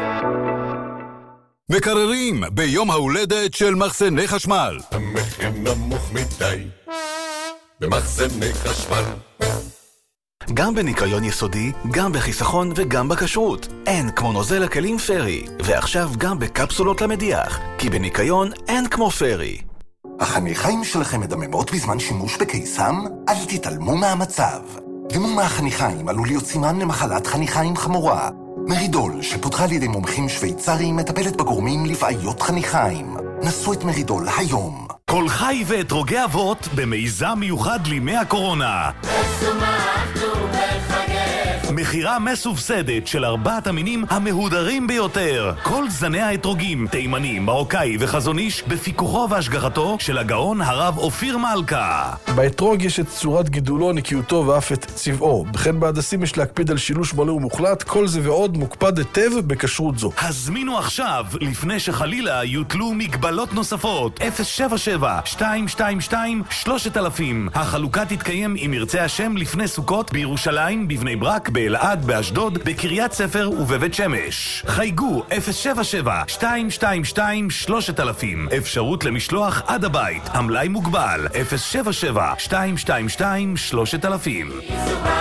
מקררים ביום ההולדת של מחסני חשמל. המחיר נמוך מדי במחסני חשמל. גם בניקיון יסודי, גם בחיסכון וגם בכשרות. אין כמו נוזל הכלים פרי. ועכשיו גם בקפסולות למדיח. כי בניקיון אין כמו פרי. החניכיים שלכם מדממות בזמן שימוש בקיסם? אל תתעלמו מהמצב. דימום מהחניכיים עלול להיות סימן למחלת חניכיים חמורה. מרידול, שפותחה על ידי מומחים שוויצריים, מטפלת בגורמים לבעיות חניכיים. נסו את מרידול היום. כל חי ואת רוגי אבות במיזם מיוחד לימי הקורונה. מחירה מסובסדת של 4 המינים המהודרים ביותר. כל זני האתרוגים, תימני, מרוקאי וחזון איש, בפיקוחו והשגחתו של הגאון הרב אופיר מלכה. באתרוג יש את צורת גידולו, נקיותו ואף את צבעו. בכן בהדסים יש להקפיד על שילוש מלא ומוחלט. כל זה ועוד מוקפד היטב בכשרות זו. הזמינו עכשיו, לפני שחלילה יוטלו מגבלות נוספות. 077-222-3000. החלוקה תתקיים אם ירצה השם לפני סוכות בירושלים, בבני ברק, באלעד, באשדוד, בקריית ספר ובבית שמש. חייגו 077-222-3000. אפשרות למשלוח עד הבית. המלאי מוגבל 077-222-3000.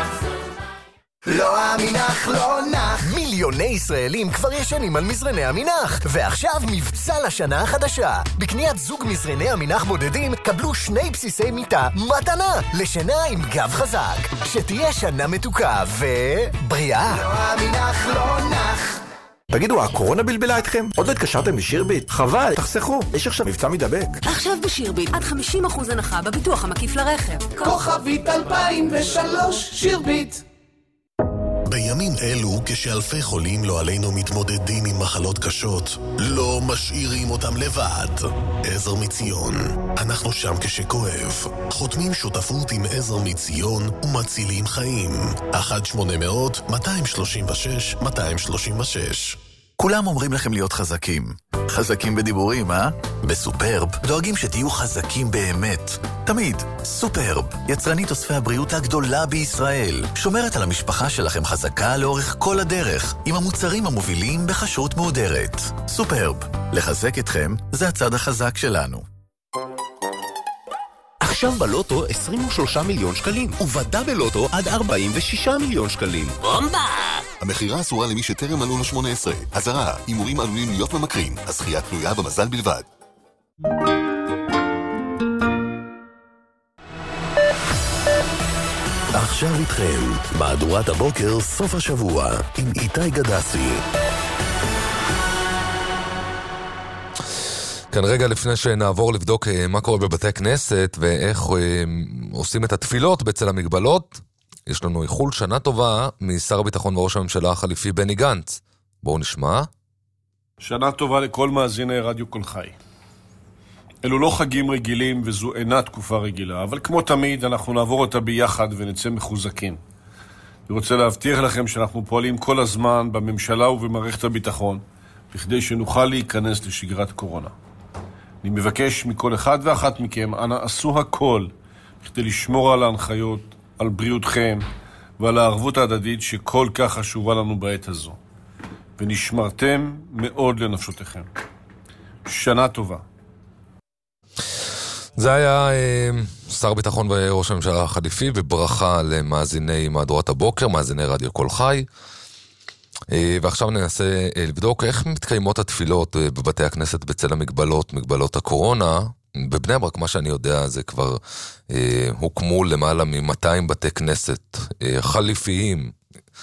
לא המינח לא נח. מיליוני ישראלים כבר ישנים על מזרני המינח, ועכשיו מבצע לשנה החדשה. בקניית זוג מזרני המינח בודדים קבלו 2 בסיסי מיטה מתנה לשינה עם גב חזק. שתהיה שנה מתוקה ובריאה. לא המינח לא נח. תגידו, הקורונה בלבלה אתכם? עוד לא התקשרתם בשירביט? חבל, תחסכו, יש עכשיו מבצע מדבק. עכשיו בשירביט, עד 50% הנחה בביטוח המקיף לרכב. כוכבית 2003, שירביט. בימים אלו, כשאלפי חולים לא עלינו מתמודדים עם מחלות קשות, לא משאירים אותם לבד. עזר מציון, אנחנו שם כשכואב. חותמים שותפות עם עזר מציון ומצילים חיים. 1-800-236-236. כולם אומרים לכם להיות חזקים. חזקים בדיבורים, אה? בסופרב דואגים שתהיו חזקים באמת. תמיד. סופרב, יצרנית אוספי הבריאות הגדולה בישראל. שומרת על המשפחה שלכם חזקה לאורך כל הדרך, עם המוצרים המובילים בכשרות מהודרת. סופרב, לחזק אתכם זה הצד החזק שלנו. עכשיו בלוטו 23 מיליון שקלים, ובדה בלוטו עד 46 מיליון שקלים. בומבה! המחירה אסורה למי שטרם מלאו לו 18. אזהרה, הימורים עלולים להיות ממכרים, הזכייה תלויה במזל בלבד. עכשיו איתכם, מהדורת הבוקר סוף השבוע, עם איתי גדסי. כאן רגע לפני שנעבור לבדוק מה קורה בבתי כנסת ואיך עושים את התפילות בצל המגבלות, יש לנו איחול שנה טובה משר הביטחון וראש הממשלה החליפי בני גנץ. בואו נשמע. שנה טובה לכל מאזיני רדיו קול חי. אלו לא חגים רגילים וזו אינה תקופה רגילה, אבל כמו תמיד אנחנו נעבור אותה ביחד ונצא מחוזקים. אני רוצה להבטיח לכם שאנחנו פועלים כל הזמן בממשלה ובמערכת הביטחון, בכדי שנוכל להיכנס לשגרת קורונה. אני מבקש מכל אחד ואחת מכם, אנא עשו הכל בכדי לשמור על ההנחיות, על בריאותכם ועל הערבות ההדדית שכל כך חשובה לנו בעת הזו. ונשמרתם מאוד לנפשותיכם. שנה טובה. זה היה שר ביטחון וראש הממשלה החליפי, וברכה למאזיני מהדורת הבוקר, מאזיני רדיו קול חי. ועכשיו ננסה לבדוק איך מתקיימות התפילות בבתי הכנסת בצל המגבלות, מגבלות הקורונה. בבני ברק, מה שאני יודע, זה כבר הוקמו למעלה מ-200 בתי כנסת חליפיים,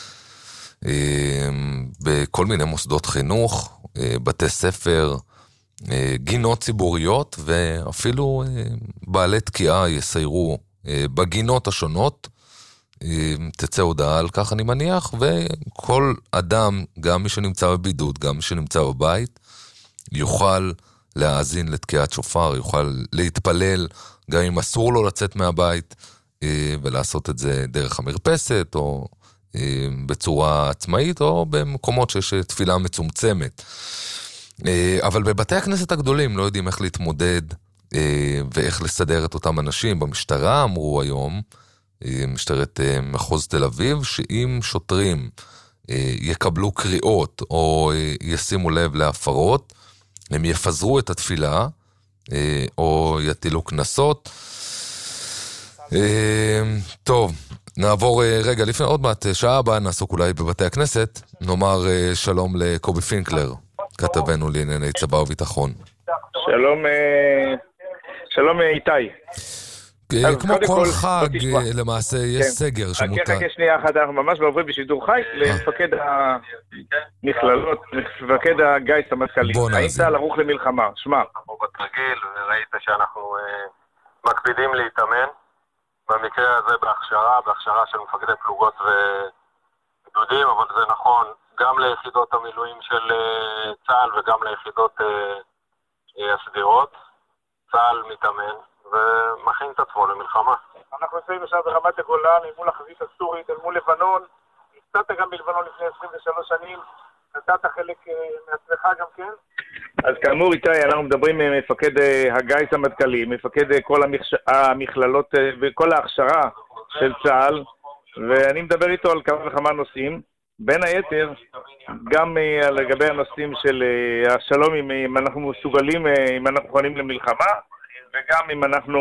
בכל מיני מוסדות חינוך, בתי ספר, גינות ציבוריות, ואפילו בעלי תקיעה יסיירו בגינות השונות. תצא הודעה על כך אני מניח, וכל אדם, גם מי שנמצא בבידוד, גם מי שנמצא בבית, יוכל להאזין לתקיעת שופר, יוכל להתפלל, גם אם אסור לו לצאת מהבית, ולעשות את זה דרך המרפסת, או בצורה עצמאית, או במקומות שיש תפילה מצומצמת. אבל בבתי הכנסת הגדולים לא יודעים איך להתמודד, ואיך לסדר את אותם אנשים. במשטרה אמרו היום, משטרת מחוז תל אביב, שאם שוטרים יקבלו קריאות, או ישימו לב להפרות, הם יפזרו את התפילה, או יטילו כנסות. טוב, נעבור רגע לפני עוד מעט, שעה הבאה נעסוק אולי בבתי הכנסת, נאמר שלום לקובי פינקלר, כתבנו לענייני צבא וביטחון. שלום איתי. כמו כל חג למעשה יש סגר שמותר. חכה שנייה אחת, אנחנו ממש לא עוברים בשידור חי למפקד המכללות, מפקד הגיס המטכ"לי. האם צה"ל ערוך למלחמה? שמע. אנחנו בתרגיל וראית שאנחנו מקפידים להתאמן. במקרה הזה בהכשרה של מפקדי פלוגות וגדודים, אבל זה נכון גם ליחידות המילואים של צה"ל וגם ליחידות הסדירות. צה"ל מתאמן ומכין את עצמו למלחמה. אנחנו נמצאים עכשיו ברמת הגולן, מול החזית הסורית, מול לבנון. נמצאת גם בלבנון לפני 23 שנים, נתת חלק מעצמך גם כן. אז כאמור איתי, אנחנו מדברים עם מפקד הגיס המטכ"לי, מפקד כל המכללות וכל ההכשרה של צה"ל, ואני מדבר איתו על כמה וכמה נושאים. בין היתר, גם לגבי הנושאים של השלום, אם אנחנו מסוגלים, אם אנחנו יכולים למלחמה, וגם אם אנחנו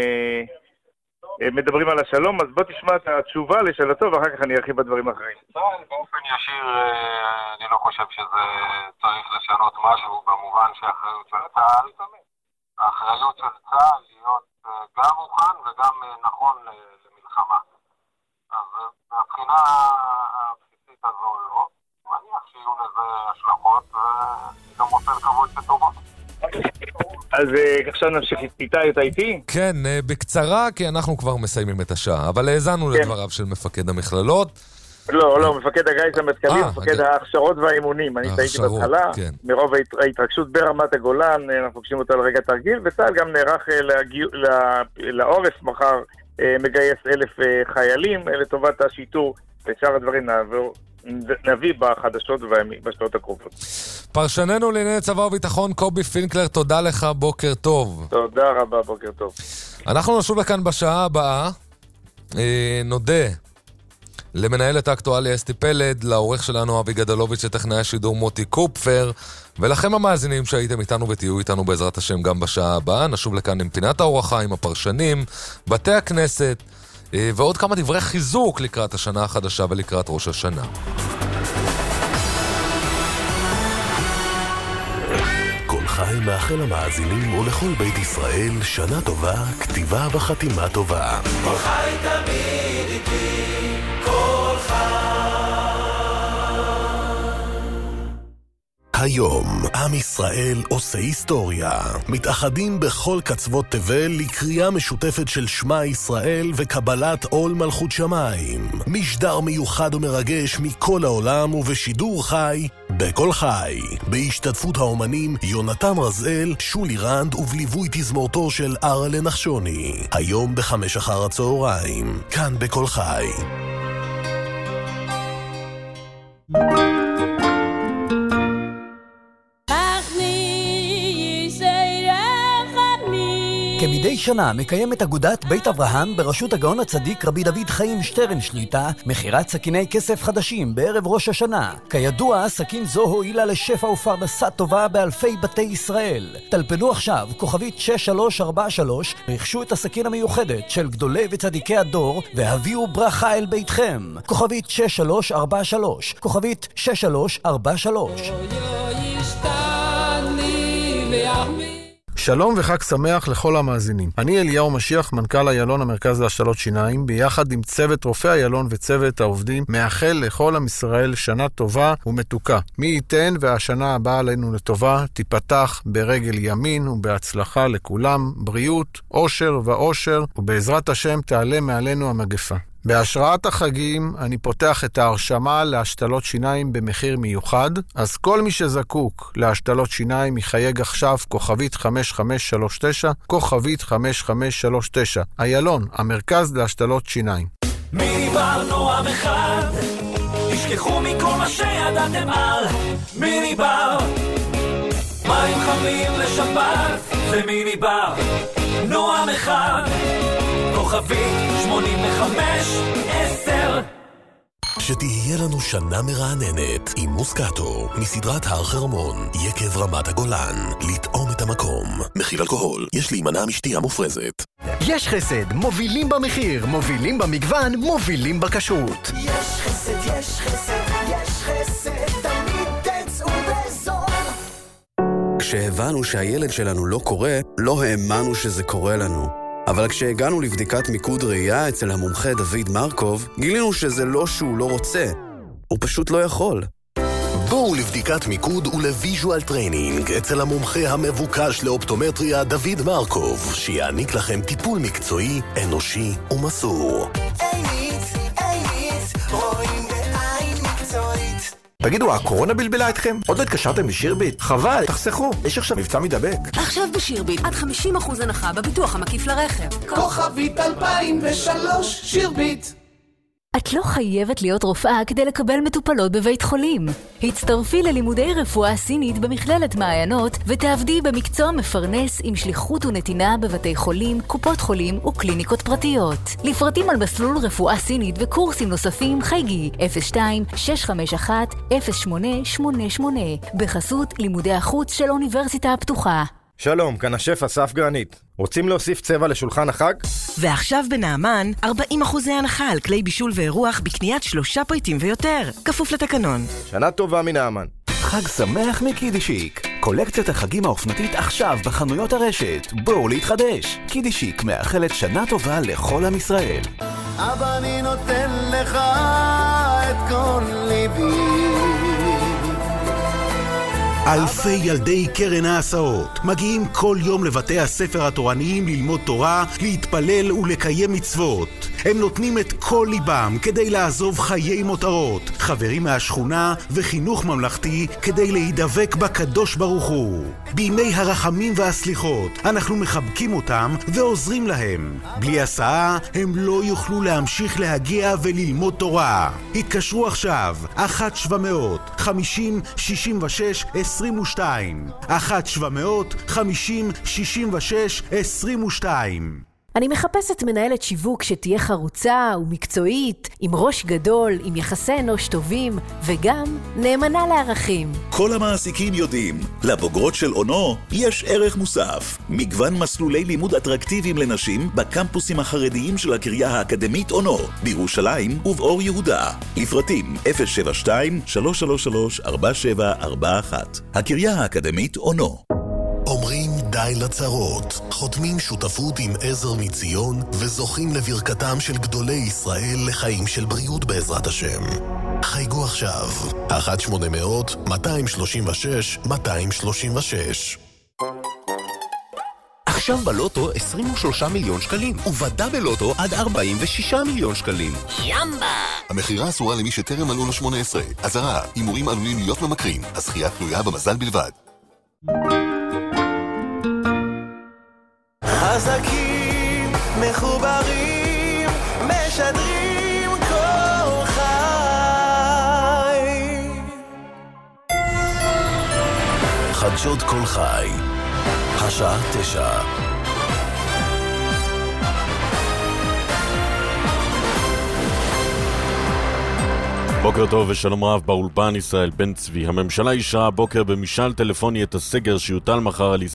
מדברים על השלום, אז בוא תשמע את התשובה לשאלתו, ואחר כך אני ארחיב בדברים אחרים. באופן ישיר, אני לא חושב שזה צריך לשנות משהו, במובן שהאחריות של צה"ל, האחריות של צה"ל להיות גם מוכן וגם נכון למלחמה. אז מהבחינה הבסיסית הזו לא, מניח שיהיו לזה השלכות, וגם רוצה לקוות שטובות. אז עכשיו נמשיך איתי, אתה איתי? כן, בקצרה, כי אנחנו כבר מסיימים את השעה, אבל האזנו לדבריו של מפקד המכללות. לא, מפקד הגיס המטכ"לי, מפקד ההכשרות והאימונים. אני טעיתי בהתחלה, מרוב ההתרגשות ברמת הגולן, אנחנו פוגשים אותו על רגע תרגיל, וצה"ל גם נערך לעורף מחר, מגייס 1,000 חיילים לטובת השיטור, ושאר הדברים נביא בחדשות ובשעות הקרובות. פרשננו לענייני צבא וביטחון קובי פינקלר, תודה לך, בוקר טוב. תודה רבה, בוקר טוב. אנחנו נשוב לכאן בשעה הבאה, נודה למנהלת האקטואליה אסתי פלד, לעורך שלנו אבי גדלוביץ', לטכנאי השידור מוטי קופפר, ולכם המאזינים שהייתם איתנו ותהיו איתנו בעזרת השם גם בשעה הבאה. נשוב לכאן עם פינת האורחה, עם הפרשנים, בתי הכנסת, ועוד כמה דברי חיזוק לקראת השנה החדשה ולקראת ראש השנה. כל חי מאחל למאזינים ולכל בית ישראל שנה טובה, כתיבה וחתימה טובה. כל חי תמיד איתי, כל חי. היום, עם ישראל עושה היסטוריה. מתאחדים בכל קצוות תבל לקריאה משותפת של שמע ישראל וקבלת עול מלכות שמיים. משדר מיוחד ומרגש מכל העולם ובשידור חי, בכל חי. בהשתתפות האומנים יונתן רזאל, שולי רנד ובליווי תזמורתו של ארלה נחשוני. היום ב17:00, כאן בכל חי. כמדי שנה מקיימת אגודת בית אברהם בראשות הגאון הצדיק רבי דוד חיים שטרן שליטה מכירת סכיני כסף חדשים בערב ראש השנה. כידוע, סכין זו הועילה לשפע ופרנסה טובה באלפי בתי ישראל. טלפנו עכשיו כוכבית 6343, רכשו את הסכין המיוחדת של גדולי וצדיקי הדור והביאו ברכה אל ביתכם. כוכבית 6343, כוכבית 6343. שלום וחג שמח לכל המאזינים. אני אליהו משיח, מנכ"ל איילון המרכז להשתלות שיניים, ביחד עם צוות רופאי איילון וצוות העובדים, מאחל לכל עם ישראל שנה טובה ומתוקה. מי ייתן והשנה הבאה עלינו לטובה תיפתח ברגל ימין ובהצלחה לכולם, בריאות, אושר ואושר, ובעזרת השם תעלה מעלינו המגפה. בהשראת החגים אני פותח את ההרשמה להשתלות שיניים במחיר מיוחד, אז כל מי שזקוק להשתלות שיניים יחייג עכשיו כוכבית 5539, כוכבית 5539. איילון, המרכז להשתלות שיניים. מיניבר עם אחד, תשכחו מכל מה שידעתם על מיניבר. מים חמים לשבת, זה מיניבר. עם אחד, כוכבית 8510. שתהיה לנו שנה מרעננת עם מוסקטו מסדרת הר חרמון, יקב רמת הגולן. לטעום את המקום. מכיל אלכוהול, יש להימנע משתייה מופרזת. יש חסד, מובילים במחיר, מובילים במגוון, מובילים בכשרות. יש חסד, יש חסד, יש חסד, תמיד תצאו בזול. כשהבנו שהילד שלנו לא קורא, לא האמנו שזה קורה לנו. אבל כשהגענו לבדיקת מיקוד ראייה אצל המומחה דוד מרקוב, גילינו שזה לא שהוא לא רוצה, הוא פשוט לא יכול. בואו לבדיקת מיקוד ולוויז'ואל טריינינג אצל המומחה המבוקש לאופטומטריה דוד מרקוב, שיעניק לכם טיפול מקצועי, אנושי ומסור. רואים בעין מקצועית. תגידו, הקורונה בלבלה אתכם? עוד לא התקשרתם לשירביט? חבל, תחסכו, יש עכשיו מבצע מדבק. עכשיו בשירביט, עד 50% הנחה בביטוח המקיף לרכב. כוכבית 2003, שירביט. את לא חייבת להיות רופאה כדי לקבל מטופלות בבית חולים. הצטרפי ללימודי רפואה סינית במכללת מעיינות ותעבדי במקצוע מפרנס עם שליחות ונתינה בבתי חולים, קופות חולים וקליניקות פרטיות. לפרטים על מסלול רפואה סינית וקורסים נוספים חייגי 02-651-0888 בחסות לימודי החוץ של האוניברסיטה הפתוחה. שלום, כאן השף אסף גרנית. רוצים להוסיף צבע לשולחן החג? ועכשיו בנעמן, 40% הנחה על כלי בישול ואירוח בקניית 3 פריטים ויותר. כפוף לתקנון. שנה טובה מנעמן. חג שמח מקידישיק. קולקציית החגים האופנתית עכשיו בחנויות הרשת. בואו להתחדש. קידישיק מאחלת שנה טובה לכל עם ישראל. אבא, אני נותן לך את כל ליבי. אלפי ילדי קרן ההסעות מגיעים כל יום לבתי הספר התורניים ללמוד תורה, להתפלל ולקיים מצוות. הם נותנים את כל ליבם כדי לעזוב חיי מותרות, חברים מהשכונה וחינוך ממלכתי כדי להידבק בקדוש ברוך הוא. בימי הרחמים והסליחות אנחנו מחבקים אותם ועוזרים להם. בלי הסעה הם לא יוכלו להמשיך להגיע וללמוד תורה. התקשרו עכשיו 1-700-50-66-22 1-700-50-66-22. אני מחפשת מנהלת שיווק שתהיה חרוצה ומקצועית, עם ראש גדול, עם יחסי אנוש טובים, וגם נאמנה לערכים. כל המעסיקים יודעים, לבוגרות של אונו יש ערך מוסף. מגוון מסלולי לימוד אטרקטיביים לנשים בקמפוסים החרדיים של הקריה האקדמית אונו, בירושלים ובאור יהודה. לפרטים 072-333-4741. הקריה האקדמית אונו. די לצרות. חותמים שותפות עם עזר מציון וזוכים לברכתם של גדולי ישראל לחיים של בריאות בעזרת השם. חייגו עכשיו 1-800-236-236. עכשיו בלוטו 23 מיליון שקלים, וודא בלוטו עד 46 מיליון שקלים. ימבה! המחירה אסורה למי שטרם מלאו לו 18. אזהרה, הימורים עלולים להיות ממכרים, הזכייה תלויה במזל בלבד. חזקים, מחוברים, משדרים כל חי. חדשות כל חי, השעה 9. בוקר טוב ושלום רב, באולפן ישראל בן צבי. הממשלה אישרה הבוקר במשאל טלפוני את הסגר שיוטל מחר על ישראל.